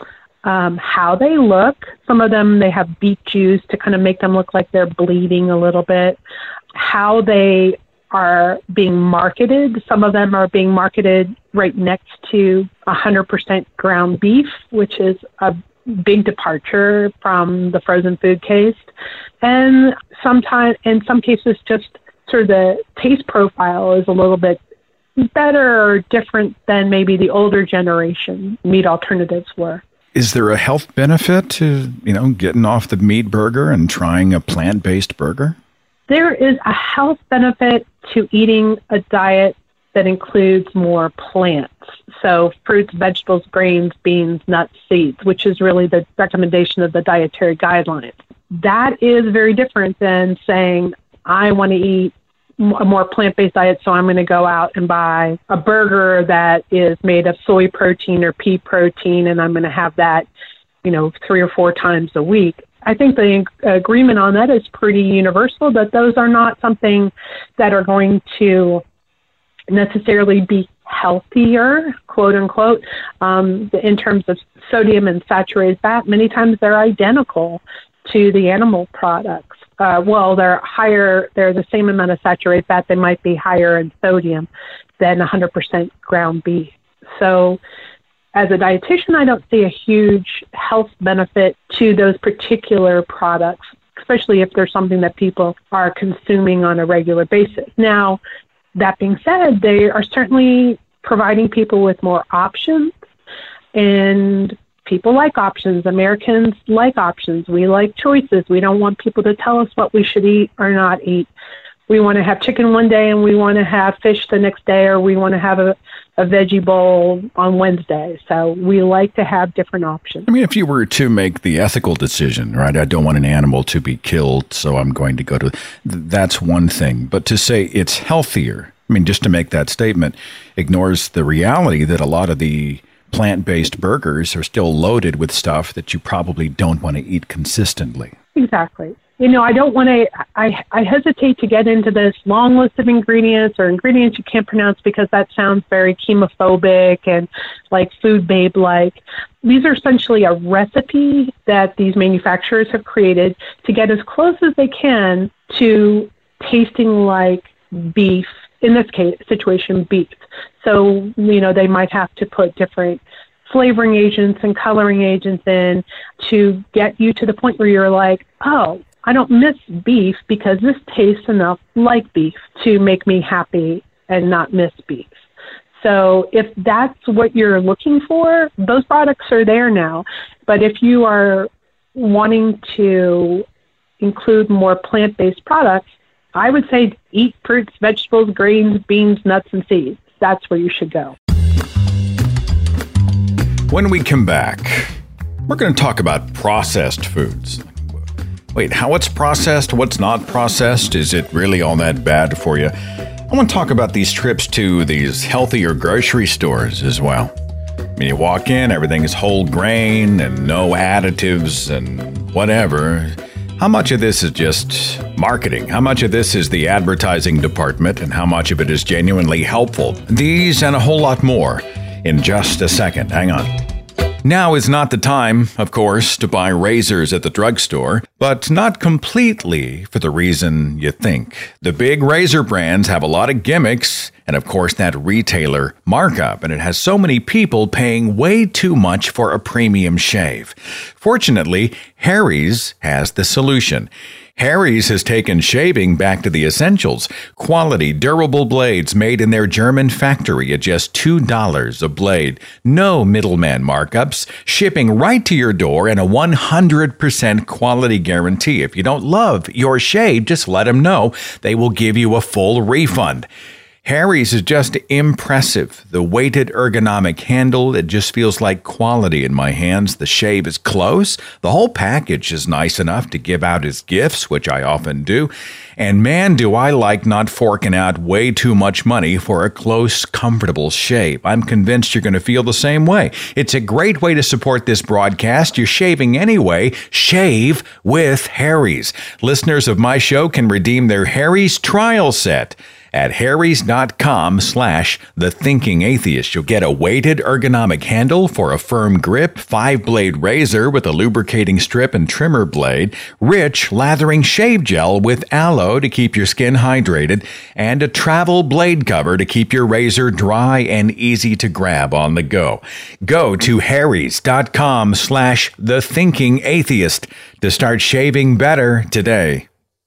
um, how they look. Some of them, they have beet juice to kind of make them look like they're bleeding a little bit. How they are being marketed. Some of them are being marketed right next to one hundred percent ground beef, which is a big departure from the frozen food case. And sometimes, in some cases, just sort of the taste profile is a little bit better or different than maybe the older generation meat alternatives were. Is there a health benefit to, you know, getting off the meat burger and trying a plant-based burger? There is a health benefit to eating a diet that includes more plants. So fruits, vegetables, grains, beans, nuts, seeds, which is really the recommendation of the dietary guidelines. That is very different than saying, I want to eat a more plant-based diet, so I'm going to go out and buy a burger that is made of soy protein or pea protein, and I'm going to have that, you know, three or four times a week. I think the agreement on that is pretty universal, that those are not something that are going to necessarily be healthier, quote unquote, um, in terms of sodium and saturated fat. Many times they're identical to the animal products. Uh, well, they're higher, they're the same amount of saturated fat, they might be higher in sodium than one hundred percent ground beef. So as a dietitian, I don't see a huge health benefit to those particular products, especially if there's something that people are consuming on a regular basis. Now, that being said, they are certainly providing people with more options, and people like options. Americans like options. We like choices. We don't want people to tell us what we should eat or not eat. We want to have chicken one day and we want to have fish the next day, or we want to have a, a veggie bowl on Wednesday. So we like to have different options. I mean, if you were to make the ethical decision, right, I don't want an animal to be killed, so I'm going to go to, that's one thing. But to say it's healthier, I mean, just to make that statement, ignores the reality that a lot of the plant-based burgers are still loaded with stuff that you probably don't want to eat consistently. Exactly. You know, I don't want to, I, I hesitate to get into this long list of ingredients or ingredients you can't pronounce, because that sounds very chemophobic and like food babe-like. These are essentially a recipe that these manufacturers have created to get as close as they can to tasting like beef, in this case situation, beef. So, you know, they might have to put different flavoring agents and coloring agents in to get you to the point where you're like, oh, I don't miss beef because this tastes enough like beef to make me happy and not miss beef. So if that's what you're looking for, those products are there now. But if you are wanting to include more plant-based products, I would say eat fruits, vegetables, grains, beans, nuts, and seeds. That's where you should go. When we come back, we're going to talk about processed foods. Wait, how it's processed, what's not processed? Is it really all that bad for you? I want to talk about these trips to these healthier grocery stores as well. I mean, you walk in, everything is whole grain and no additives and whatever. How much of this is just marketing? How much of this is the advertising department? And how much of it is genuinely helpful? These and a whole lot more in just a second. Hang on. Now is not the time, of course, to buy razors at the drugstore, but not completely for the reason you think. The big razor brands have a lot of gimmicks, and of course that retailer markup, and it has so many people paying way too much for a premium shave. Fortunately, Harry's has the solution. Harry's has taken shaving back to the essentials. Quality, durable blades made in their German factory at just two dollars a blade. No middleman markups. Shipping right to your door and a one hundred percent quality guarantee. If you don't love your shave, just let them know. They will give you a full refund. Harry's is just impressive. The weighted ergonomic handle, it just feels like quality in my hands. The shave is close. The whole package is nice enough to give out as gifts, which I often do. And man, do I like not forking out way too much money for a close, comfortable shave. I'm convinced you're going to feel the same way. It's a great way to support this broadcast. You're shaving anyway. Shave with Harry's. Listeners of my show can redeem their Harry's trial set at harrys.com slash the thinking atheist. You'll get a weighted ergonomic handle for a firm grip, five-blade razor with a lubricating strip and trimmer blade, rich lathering shave gel with aloe to keep your skin hydrated, and a travel blade cover to keep your razor dry and easy to grab on the go. Go to harrys.com slash the thinking atheist to start shaving better today.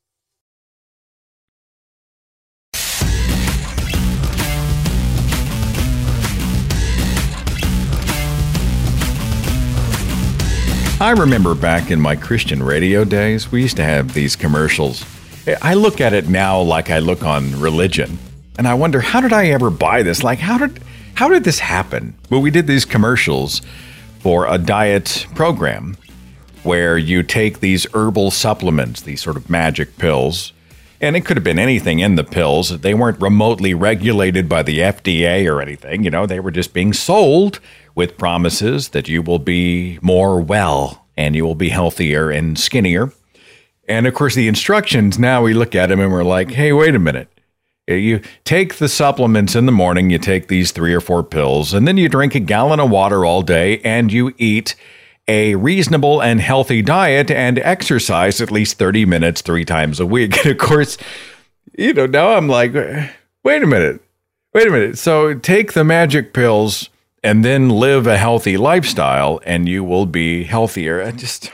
I remember back in my Christian radio days, we used to have these commercials. I look at it now like I look on religion, and I wonder, how did I ever buy this? Like, how did how did this happen? Well, we did these commercials for a diet program where you take these herbal supplements, these sort of magic pills, and it could have been anything in the pills. They weren't remotely regulated by the F D A or anything. You know, they were just being sold with promises that you will be more well and you will be healthier and skinnier. And of course, the instructions, now we look at them and we're like, hey, wait a minute. You take the supplements in the morning, you take these three or four pills, and then you drink a gallon of water all day and you eat a reasonable and healthy diet and exercise at least thirty minutes three times a week. And of course, you know, now I'm like, wait a minute, wait a minute. So take the magic pills and then live a healthy lifestyle and you will be healthier. I just,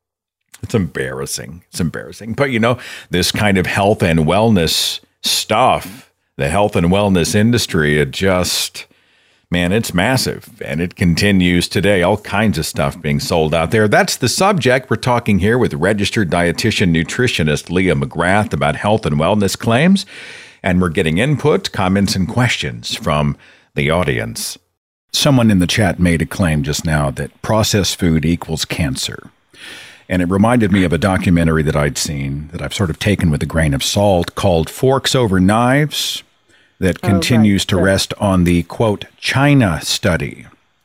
it's embarrassing. It's embarrassing. But you know, this kind of health and wellness stuff, the health and wellness industry, it just, man, it's massive. And it continues today. All kinds of stuff being sold out there. That's the subject. We're talking here with registered dietitian nutritionist Leah McGrath about health and wellness claims. And we're getting input, comments, and questions from the audience. Someone in the chat made a claim just now that processed food equals cancer. And it reminded me of a documentary that I'd seen that I've sort of taken with a grain of salt called Forks Over Knives that continues oh, right, to right. rest on the, quote, China study.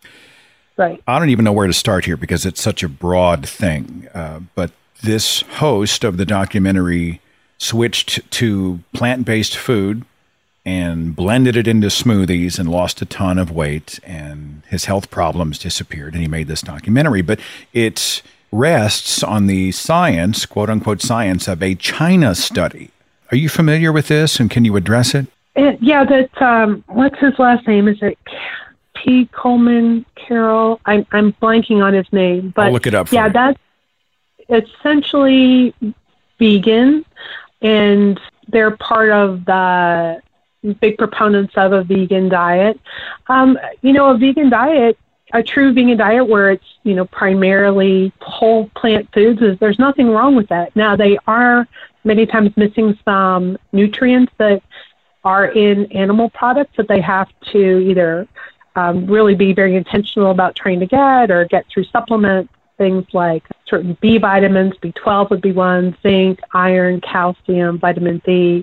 Right. I don't even know where to start here because it's such a broad thing. Uh, but this host of the documentary switched to plant-based food and blended it into smoothies and lost a ton of weight, and his health problems disappeared, and he made this documentary. But it rests on the science, quote-unquote science, of a China study. Are you familiar with this, and can you address it? it yeah, that, um, what's his last name? Is it P. Coleman Carroll. I'm I'm blanking on his name, but I'll look it up for yeah, you. that's essentially vegan, and they're part of the big proponents of a vegan diet. Um, you know, a vegan diet, a true vegan diet where it's, you know, primarily whole plant foods, is there's nothing wrong with that. Now, they are many times missing some nutrients that are in animal products that they have to either um, really be very intentional about trying to get or get through supplements, things like certain B vitamins, B twelve would be one, zinc, iron, calcium, vitamin D.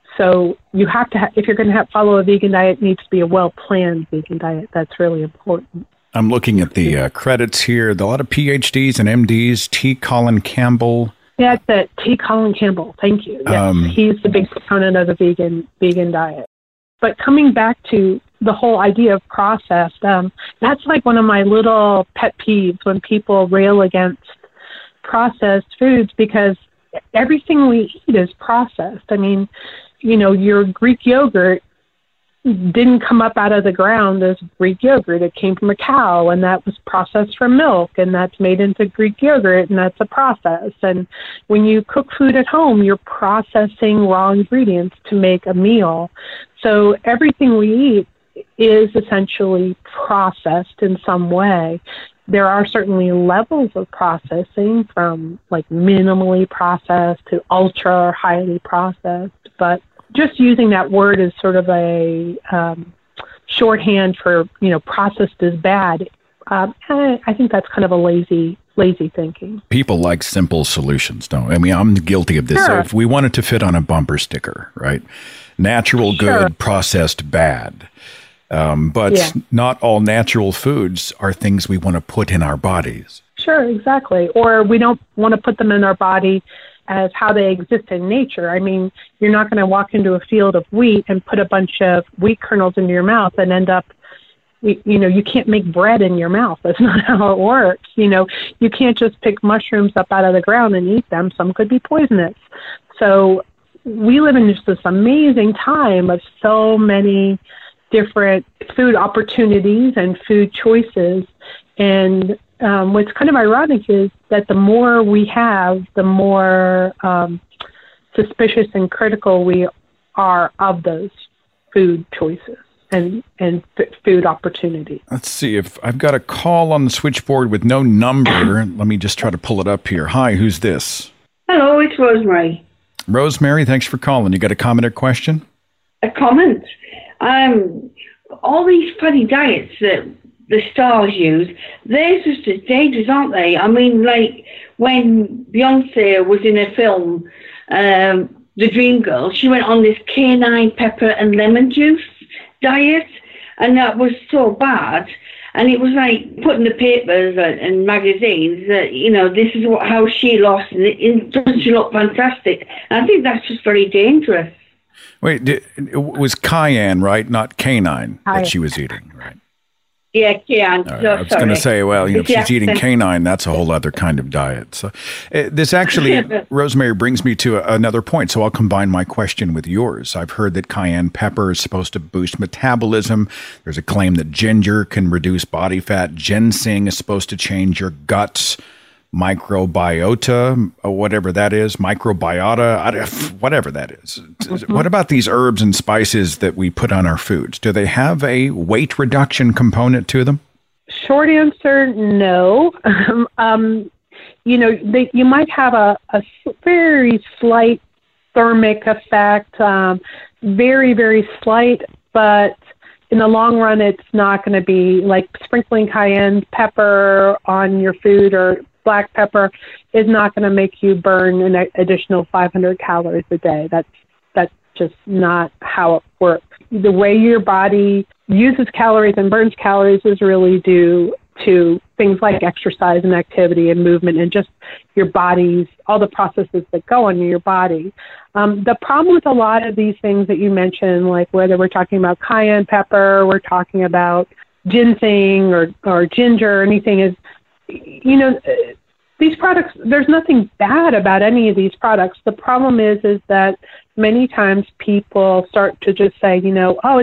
So you have to, ha- if you're going to have, follow a vegan diet, it needs to be a well-planned vegan diet. That's really important. I'm looking at the uh, credits here. A lot of P H Ds and M Ds. T. Colin Campbell. Yeah, that's it. T. Colin Campbell. Thank you. Yes, Um, he's the big proponent of the vegan vegan diet. But coming back to the whole idea of processed, um, that's like one of my little pet peeves when people rail against processed foods, because everything we eat is processed. I mean, you know, your Greek yogurt didn't come up out of the ground as Greek yogurt. It came from a cow, and that was processed from milk, and that's made into Greek yogurt, and that's a process. And when you cook food at home, you're processing raw ingredients to make a meal. So everything we eat is essentially processed in some way. There are certainly levels of processing, from like minimally processed to ultra highly processed, but just using that word as sort of a um, shorthand for, you know, processed is bad, um, I think that's kind of a lazy, lazy thinking. People like simple solutions, don't I mean, I'm guilty of this. Sure. So if we wanted to fit on a bumper sticker, right? Natural Sure. good, processed bad. Um, but Yeah. not all natural foods are things we want to put in our bodies. Sure, exactly. Or we don't want to put them in our body as how they exist in nature. I mean, you're not going to walk into a field of wheat and put a bunch of wheat kernels into your mouth and end up, you, you know, you can't make bread in your mouth. That's not how it works. You know, you can't just pick mushrooms up out of the ground and eat them. Some could be poisonous. So we live in just this amazing time of so many different food opportunities and food choices. And um, what's kind of ironic is that the more we have, the more um, suspicious and critical we are of those food choices and, and f- food opportunities. Let's see if I've got a call on the switchboard with no number. Let me just try to pull it up here. Hi, who's this? Hello, it's Rosemary. Rosemary, thanks for calling. You got a comment or question? A comment. Um, all these funny diets that the stars use, they're just as dangerous, aren't they? I mean, like when Beyonce was in a film, um, The Dream Girl, she went on this canine pepper and lemon juice diet, and that was so bad. And it was like put in the papers and magazines that, you know, this is what, how she lost, and it, it doesn't she look fantastic? And I think that's just very dangerous. Wait, did, it was cayenne, right? Not canine that she was eating, right? Yeah, canine. Uh, So I was going to say, well, you know, if Yeah. she's eating canine, that's a whole other kind of diet. So uh, this actually, Rosemary, brings me to a, another point. So I'll combine my question with yours. I've heard that cayenne pepper is supposed to boost metabolism. There's a claim that ginger can reduce body fat. Ginseng is supposed to change your guts microbiota, or whatever that is, microbiota, I don't- whatever that is. Mm-hmm. What about these herbs and spices that we put on our foods? Do they have a weight reduction component to them? Short answer, no. um, you know, they, you might have a, a s- very slight thermic effect, um, very, very slight, but in the long run, it's not going to be like sprinkling cayenne pepper on your food or black pepper is not going to make you burn an additional five hundred calories a day. That's that's just not how it works. The way your body uses calories and burns calories is really due to things like exercise and activity and movement and just your body's, all the processes that go on in your body. Um, the problem with a lot of these things that you mentioned, like whether we're talking about cayenne pepper, we're talking about ginseng or, or ginger or anything, is, you know, these products, there's nothing bad about any of these products. The problem is, is that many times people start to just say, you know, oh, it's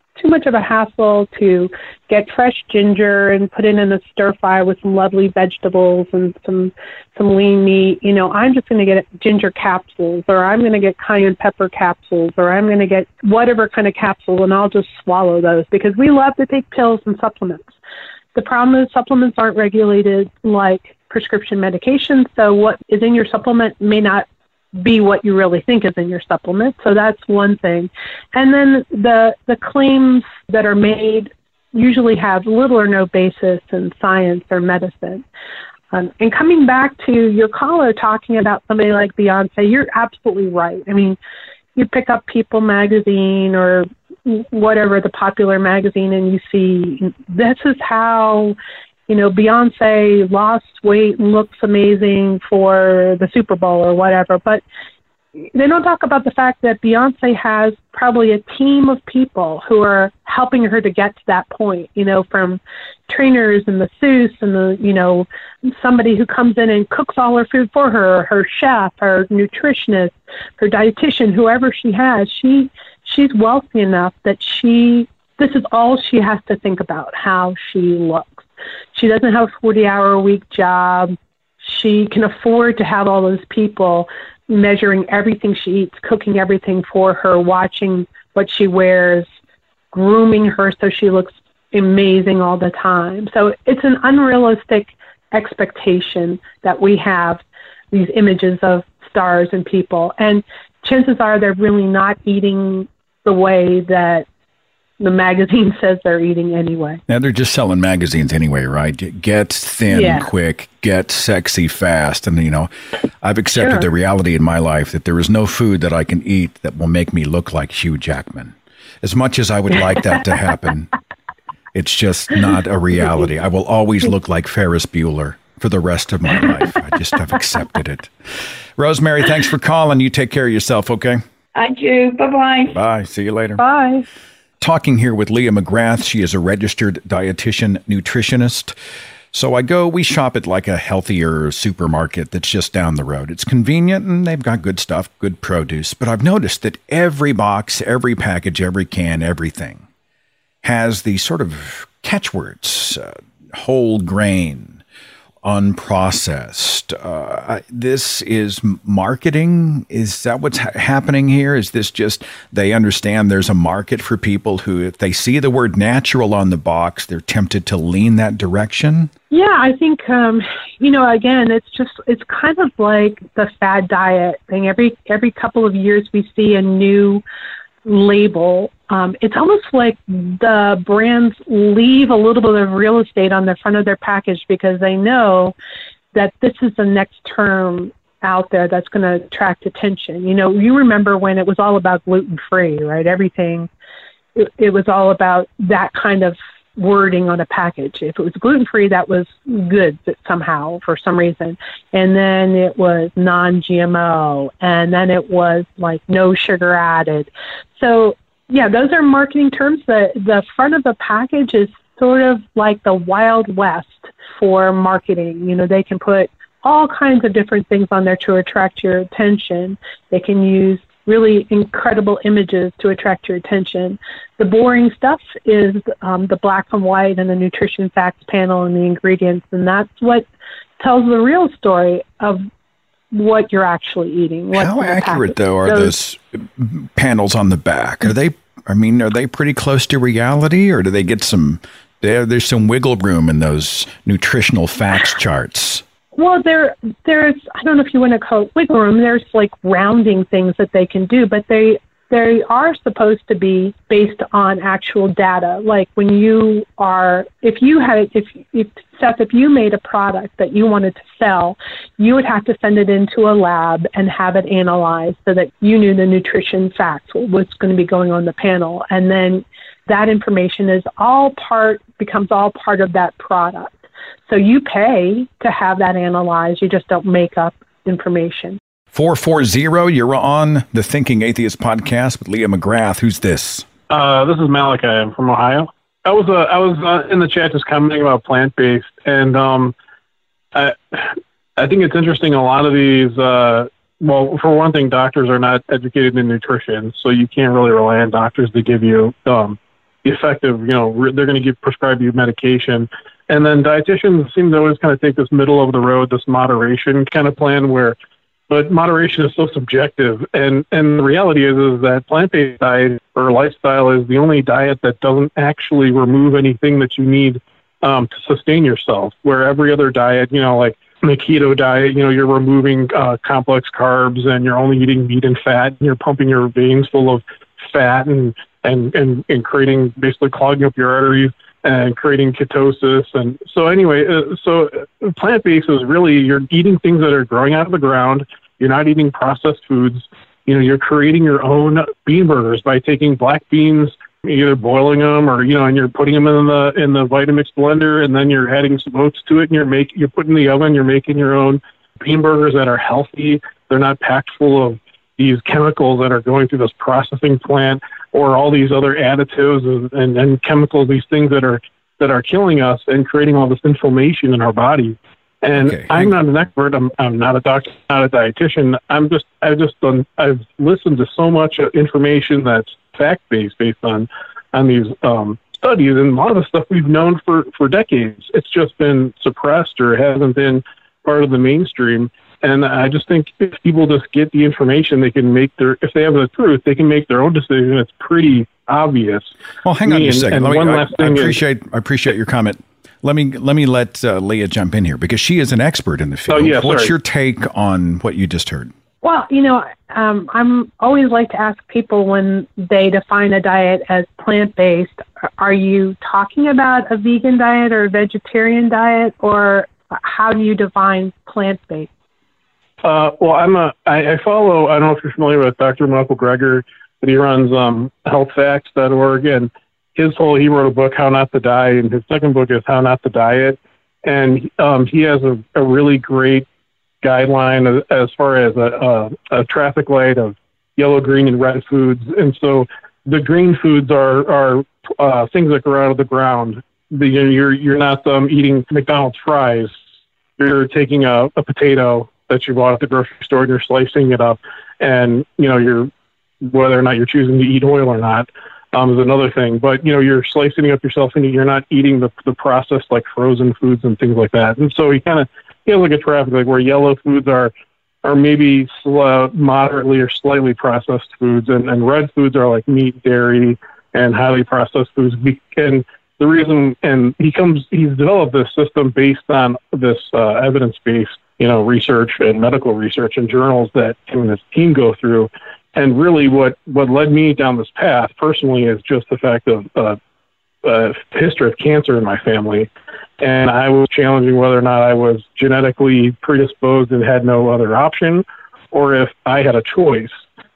too much of a hassle to get fresh ginger and put it in a stir fry with some lovely vegetables and some some lean meat. You know, I'm just going to get ginger capsules, or I'm going to get cayenne pepper capsules, or I'm going to get whatever kind of capsule, and I'll just swallow those because we love to take pills and supplements. The problem is supplements aren't regulated like prescription medication, so what is in your supplement may not be what you really think is in your supplement. So that's one thing. And then the the claims that are made usually have little or no basis in science or medicine. Um, and coming back to your caller talking about somebody like Beyonce, you're absolutely right. I mean, you pick up People magazine or whatever, the popular magazine, and you see this is how, you know, Beyonce lost weight and looks amazing for the Super Bowl or whatever. But they don't talk about the fact that Beyonce has probably a team of people who are helping her to get to that point, you know, from trainers and masseuse and the, you know, somebody who comes in and cooks all her food for her, her chef, her nutritionist, her dietitian, whoever she has. She she's wealthy enough that she, this is all she has to think about, how she looks. She doesn't have a forty-hour-a-week job. She can afford to have all those people measuring everything she eats, cooking everything for her, watching what she wears, grooming her so she looks amazing all the time. So it's an unrealistic expectation that we have, these images of stars and people. And chances are they're really not eating the way that the magazine says they're eating anyway. Now, they're just selling magazines anyway, right? Get thin Yeah. quick, get sexy fast. And, you know, I've accepted Sure. the reality in my life that there is no food that I can eat that will make me look like Hugh Jackman. As much as I would like that to happen, it's just not a reality. I will always look like Ferris Bueller for the rest of my life. I just have accepted it. Rosemary, thanks for calling. You take care of yourself, okay? I do. Bye-bye. Bye. See you later. Bye. Talking here with Leah McGrath. She is a registered dietitian nutritionist. So I go, we shop at like a healthier supermarket that's just down the road. It's convenient and they've got good stuff, good produce. But I've noticed that every box, every package, every can, everything has these sort of catchwords, uh, whole grain, unprocessed. Uh, this is marketing. Is that what's ha- happening here? Is this just they understand there's a market for people who, if they see the word natural on the box, they're tempted to lean that direction? Yeah, I think, um, you know, again, it's just, it's kind of like the fad diet thing. Every, every couple of years we see a new label. Um, it's almost like the brands leave a little bit of real estate on the front of their package because they know that this is the next term out there that's going to attract attention. You know, you remember when it was all about gluten-free, right? Everything, it, it was all about that kind of wording on a package. If it was gluten-free, that was good somehow for some reason. And then it was non-G M O, and then it was like no sugar added. So, yeah, those are marketing terms. The, the front of the package is sort of like the Wild West for marketing. You know, they can put all kinds of different things on there to attract your attention. They can use really incredible images to attract your attention. The boring stuff is um, the black and white and the nutrition facts panel and the ingredients, and that's what tells the real story of what you're actually eating. How accurate, though, are those panels on the back? Are they, I mean, are they pretty close to reality, or do they get some, there, there's some wiggle room in those nutritional facts charts? Well, there, there's, I don't know if you want to call it wiggle room. There's like rounding things that they can do, but they, they are supposed to be based on actual data. Like when you are, if you had, if, if Seth, if you made a product that you wanted to sell, you would have to send it into a lab and have it analyzed so that you knew the nutrition facts, what's going to be going on the panel. And then that information is all part, becomes all part of that product. So you pay to have that analyzed. You just don't make up information. four four zero, you're on the Thinking Atheist podcast with Leah McGrath. Who's this? Uh, this is Malachi. I'm from Ohio. I was uh, I was uh, in the chat just commenting about plant-based, and um, I I think it's interesting. A lot of these, uh, well, for one thing, doctors are not educated in nutrition, so you can't really rely on doctors to give you um, the effective, you know, re- they're going to give prescribe you medication. And then dietitians seem to always kind of take this middle of the road, this moderation kind of plan where, but moderation is so subjective. And, and the reality is, is that plant-based diet or lifestyle is the only diet that doesn't actually remove anything that you need um, to sustain yourself, where every other diet, you know, like the keto diet, you know, you're removing uh, complex carbs and you're only eating meat and fat and you're pumping your veins full of fat and, and, and, and creating, basically clogging up your arteries and creating ketosis. And so anyway, uh, so plant-based is really, you're eating things that are growing out of the ground. You're not eating processed foods. You know, you're creating your own bean burgers by taking black beans, either boiling them or, you know, and you're putting them in the, in the Vitamix blender, and then you're adding some oats to it and you're making, you're putting in the oven, you're making your own bean burgers that are healthy. They're not packed full of these chemicals that are going through this processing plant, or all these other additives and, and, and chemicals, these things that are that are killing us and creating all this inflammation in our body. And okay. I'm not an expert. I'm I'm not a doctor, not a dietitian. I'm just I've just done I've listened to so much information that's fact based based on on these um, studies, and a lot of the stuff we've known for for decades. It's just been suppressed or hasn't been part of the mainstream. And I just think if people just get the information, they can make their, if they have the truth, they can make their own decision. It's pretty obvious. Well, hang on me, a second. And, let and me, one I, last I thing appreciate, is, I appreciate your comment. Let me, let me let uh, Leah jump in here because she is an expert in the field. Oh, yeah, What's sorry. your take on what you just heard? Well, you know, um, I'm always like to ask people when they define a diet as plant-based, are you talking about a vegan diet or a vegetarian diet, or how do you define plant-based? Uh, well, I'm a, I, I follow, I don't know if you're familiar with Doctor Michael Greger, but he runs um, health facts dot org, and his whole, he wrote a book, How Not to Die, and his second book is How Not to Diet. And um, he has a, a really great guideline as far as a, a, a traffic light of yellow, green, and red foods. And so the green foods are, are uh, things that grow out of the ground. The, you're, you're not um, eating McDonald's fries. You're taking a, a potato that you bought at the grocery store and you're slicing it up, and, you know, you're, whether or not you're choosing to eat oil or not um, is another thing. But, you know, you're slicing it up yourself and you're not eating the, the processed, like frozen foods and things like that. And so he kind of, he has like a traffic, like where yellow foods are, are maybe sl- moderately or slightly processed foods, and, and red foods are like meat, dairy, and highly processed foods. And the reason, and he comes, he's developed this system based on this uh, evidence-based, you know, research and medical research and journals that him and his team go through. And really what, what led me down this path personally is just the fact of uh, a history of cancer in my family. And I was challenging whether or not I was genetically predisposed and had no other option, or if I had a choice.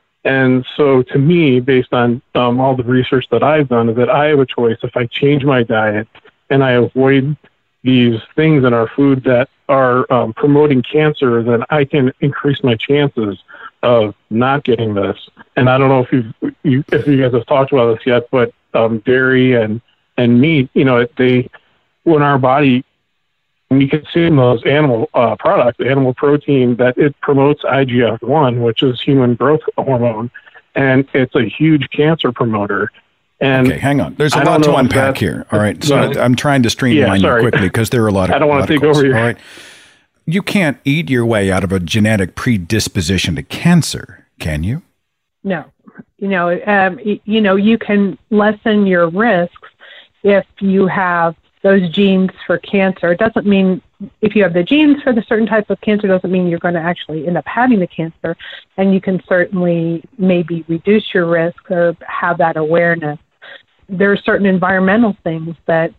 And so to me, based on um, all the research that I've done, is that I have a choice. If I change my diet and I avoid these things in our food that are um, promoting cancer, then I can increase my chances of not getting this. And I don't know if you've, you if you guys have talked about this yet, but um, dairy and, and meat, you know, they, when our body, when you consume those animal uh, products, animal protein, that it promotes I G F one, which is human growth hormone, and it's a huge cancer promoter. And okay, hang on. There's a lot to unpack here. All right. So no, I'm trying to streamline yeah, you quickly because there are a lot of I don't want to take over your... All right. You can't eat your way out of a genetic predisposition to cancer, can you? No. You know, um, you know, you can lessen your risks if you have those genes for cancer. It doesn't mean if you have the genes for the certain type of cancer, doesn't mean you're going to actually end up having the cancer. And you can certainly maybe reduce your risk or have that awareness. There are certain environmental things that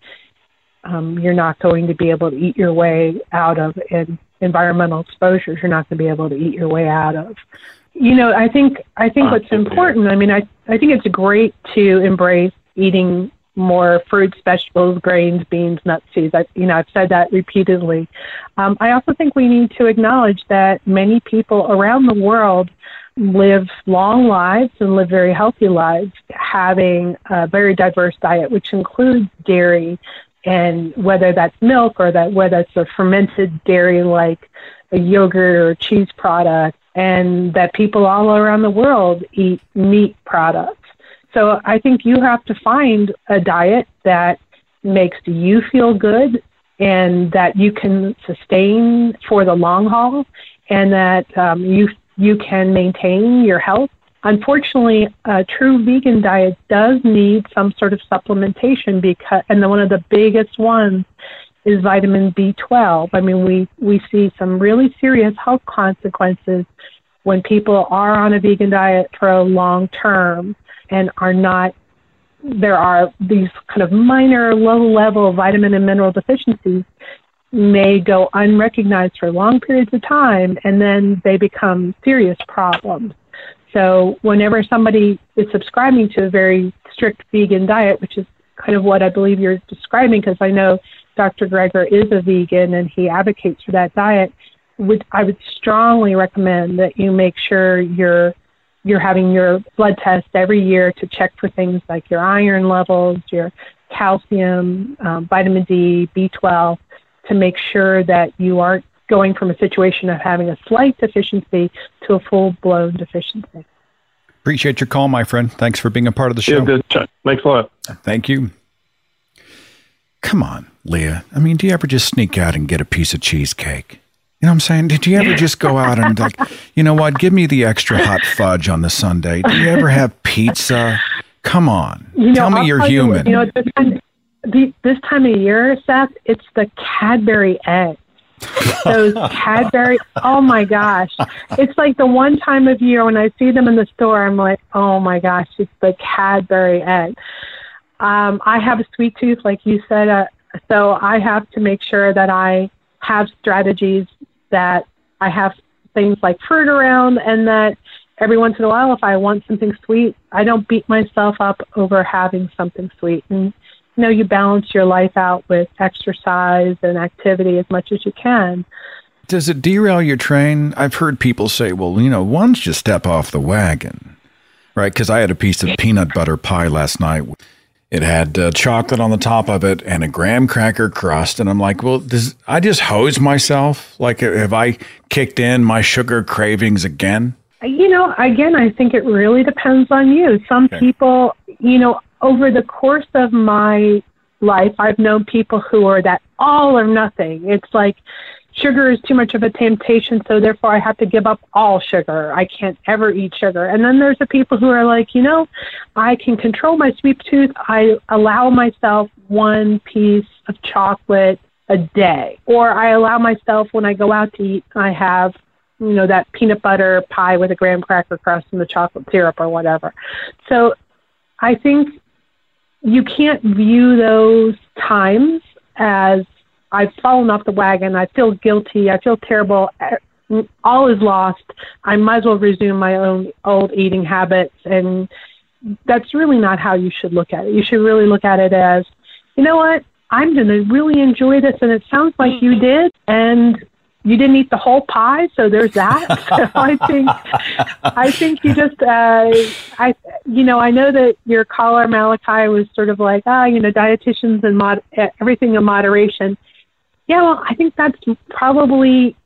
um, you're not going to be able to eat your way out of, and environmental exposures you're not going to be able to eat your way out of. You know, I think I think what's important, I mean, I, I think it's great to embrace eating more fruits, vegetables, grains, beans, nuts, seeds. I, you know, I've said that repeatedly. Um, I also think we need to acknowledge that many people around the world live long lives and live very healthy lives, having a very diverse diet, which includes dairy, and whether that's milk or that whether it's a fermented dairy like a yogurt or a cheese product, and that people all around the world eat meat products. So I think you have to find a diet that makes you feel good and that you can sustain for the long haul, and that um, you you can maintain your health. Unfortunately, a true vegan diet does need some sort of supplementation, because, and the, one of the biggest ones is vitamin B twelve. I mean, we, we see some really serious health consequences when people are on a vegan diet for a long term and are not, there are these kind of minor low-level vitamin and mineral deficiencies may go unrecognized for long periods of time, and then they become serious problems. So whenever somebody is subscribing to a very strict vegan diet, which is kind of what I believe you're describing, because I know Doctor Greger is a vegan and he advocates for that diet, would I would strongly recommend that you make sure you're you're having your blood test every year to check for things like your iron levels, your calcium, um, vitamin D, B twelve, to make sure that you aren't going from a situation of having a slight deficiency to a full-blown deficiency. Appreciate your call, my friend. Thanks for being a part of the show. Yeah, good. Thanks a lot. Thank you. Come on, Leah. I mean, do you ever just sneak out and get a piece of cheesecake? You know what I'm saying? Did you ever just go out and like, you know what, give me the extra hot fudge on the sundae? Do you ever have pizza? Come on. You know, tell me I'll you're tell human. You, you know, this time, the, this time of year, Seth, it's the Cadbury eggs. Those Cadbury, oh my gosh. It's like the one time of year when I see them in the store, I'm like, oh my gosh, it's the Cadbury egg. Um, I have a sweet tooth, like you said, uh, so I have to make sure that I have strategies, that I have things like fruit around, and that every once in a while, if I want something sweet, I don't beat myself up over having something sweet. And, you know, you balance your life out with exercise and activity as much as you can. Does it derail your train? I've heard people say, well, you know, once you step off the wagon, right? Because I had a piece of peanut butter pie last night. It had uh, chocolate on the top of it and a graham cracker crust. And I'm like, well, does I just hose myself? Like, have I kicked in my sugar cravings again? You know, again, I think it really depends on you. Some okay. people, you know, over the course of my life, I've known people who are that all or nothing. It's like sugar is too much of a temptation, so therefore I have to give up all sugar. I can't ever eat sugar. And then there's the people who are like, you know, I can control my sweet tooth. I allow myself one piece of chocolate a day. Or I allow myself, when I go out to eat, I have, you know, that peanut butter pie with a graham cracker crust and the chocolate syrup or whatever. So I think you can't view those times as I've fallen off the wagon, I feel guilty, I feel terrible, all is lost, I might as well resume my own old eating habits. And that's really not how you should look at it. You should really look at it as, you know what, I'm going to really enjoy this, and it sounds like you did, and you didn't eat the whole pie, so there's that. So I think, I think you just, uh, I, you know, I know that your caller Malachi was sort of like, ah, you know, dietitians and mod- everything in moderation. Yeah, well, I think that's probably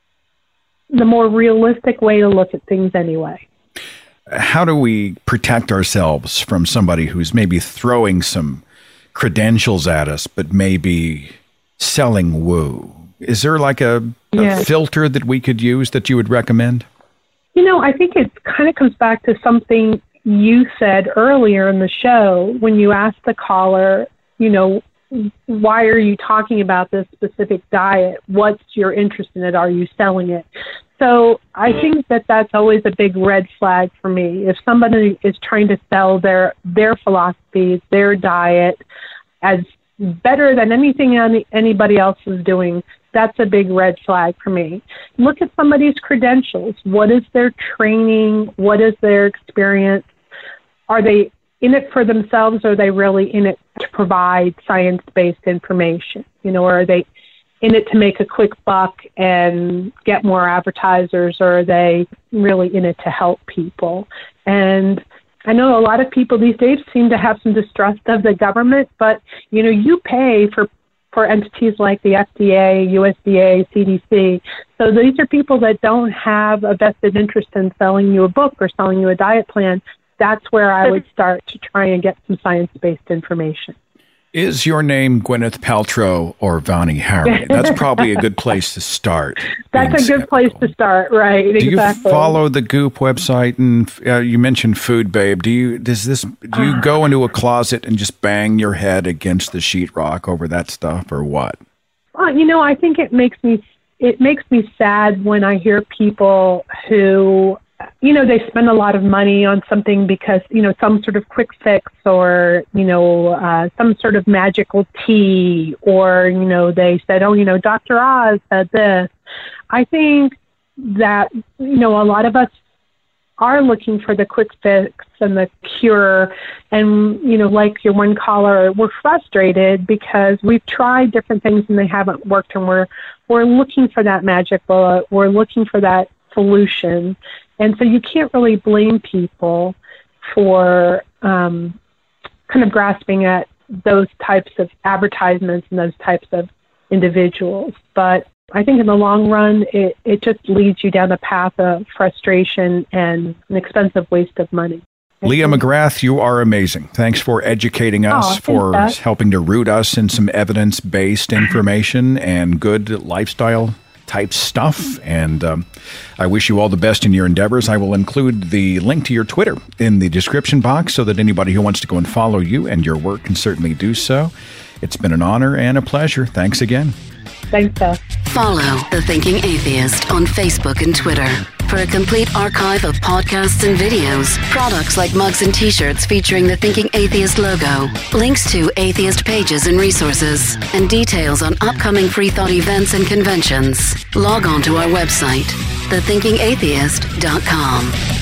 the more realistic way to look at things anyway. How do we protect ourselves from somebody who's maybe throwing some credentials at us, but maybe selling woo? Is there like a, a yeah. filter that we could use that you would recommend? You know, I think it kind of comes back to something you said earlier in the show when you asked the caller, you know, why are you talking about this specific diet? What's your interest in it? Are you selling it? So I think that that's always a big red flag for me. If somebody is trying to sell their their philosophy, their diet as better than anything any, anybody else is doing, that's a big red flag for me. Look at somebody's credentials. What is their training? What is their experience? Are they in it for themselves, or are they really in it to provide science-based information? You know, or are they in it to make a quick buck and get more advertisers, or are they really in it to help people? And I know a lot of people these days seem to have some distrust of the government, but, you know, you pay for, for entities like the F D A, U S D A, C D C. So these are people that don't have a vested interest in selling you a book or selling you a diet plan. that's where I would start to try and get some science-based information. Is your name Gwyneth Paltrow or Vani Hari? That's probably a good place to start. That's a good place to start, right? Do exactly. you follow the Goop website? And uh, you mentioned Food Babe. Do you does this? Do you go into a closet and just bang your head against the sheetrock over that stuff, or what? Well, you know, I think it makes me it makes me sad when I hear people who, you know, they spend a lot of money on something because, you know, some sort of quick fix or, you know, uh, some sort of magical tea, or, you know, they said, oh, you know, Doctor Oz said this. I think that, you know, a lot of us are looking for the quick fix and the cure. And, you know, like your one caller, we're frustrated because we've tried different things and they haven't worked, and we're, we're looking for that magic bullet. We're looking for that solution. And so you can't really blame people for um, kind of grasping at those types of advertisements and those types of individuals. But I think in the long run, it, it just leads you down the path of frustration and an expensive waste of money. Leah McGrath, you are amazing. Thanks for educating us, oh, for that. helping to root us in some evidence-based information and good lifestyle type stuff. And um, I wish you all the best in your endeavors. I will include the link to your Twitter in the description box so that anybody who wants to go and follow you and your work can certainly do so. It's been an honor and a pleasure. Thanks again. Thanks, Beth. Follow The Thinking Atheist on Facebook and Twitter for a complete archive of podcasts and videos, products like mugs and t-shirts featuring the Thinking Atheist logo, links to atheist pages and resources, and details on upcoming Free Thought events and conventions. Log on to our website, the thinking atheist dot com.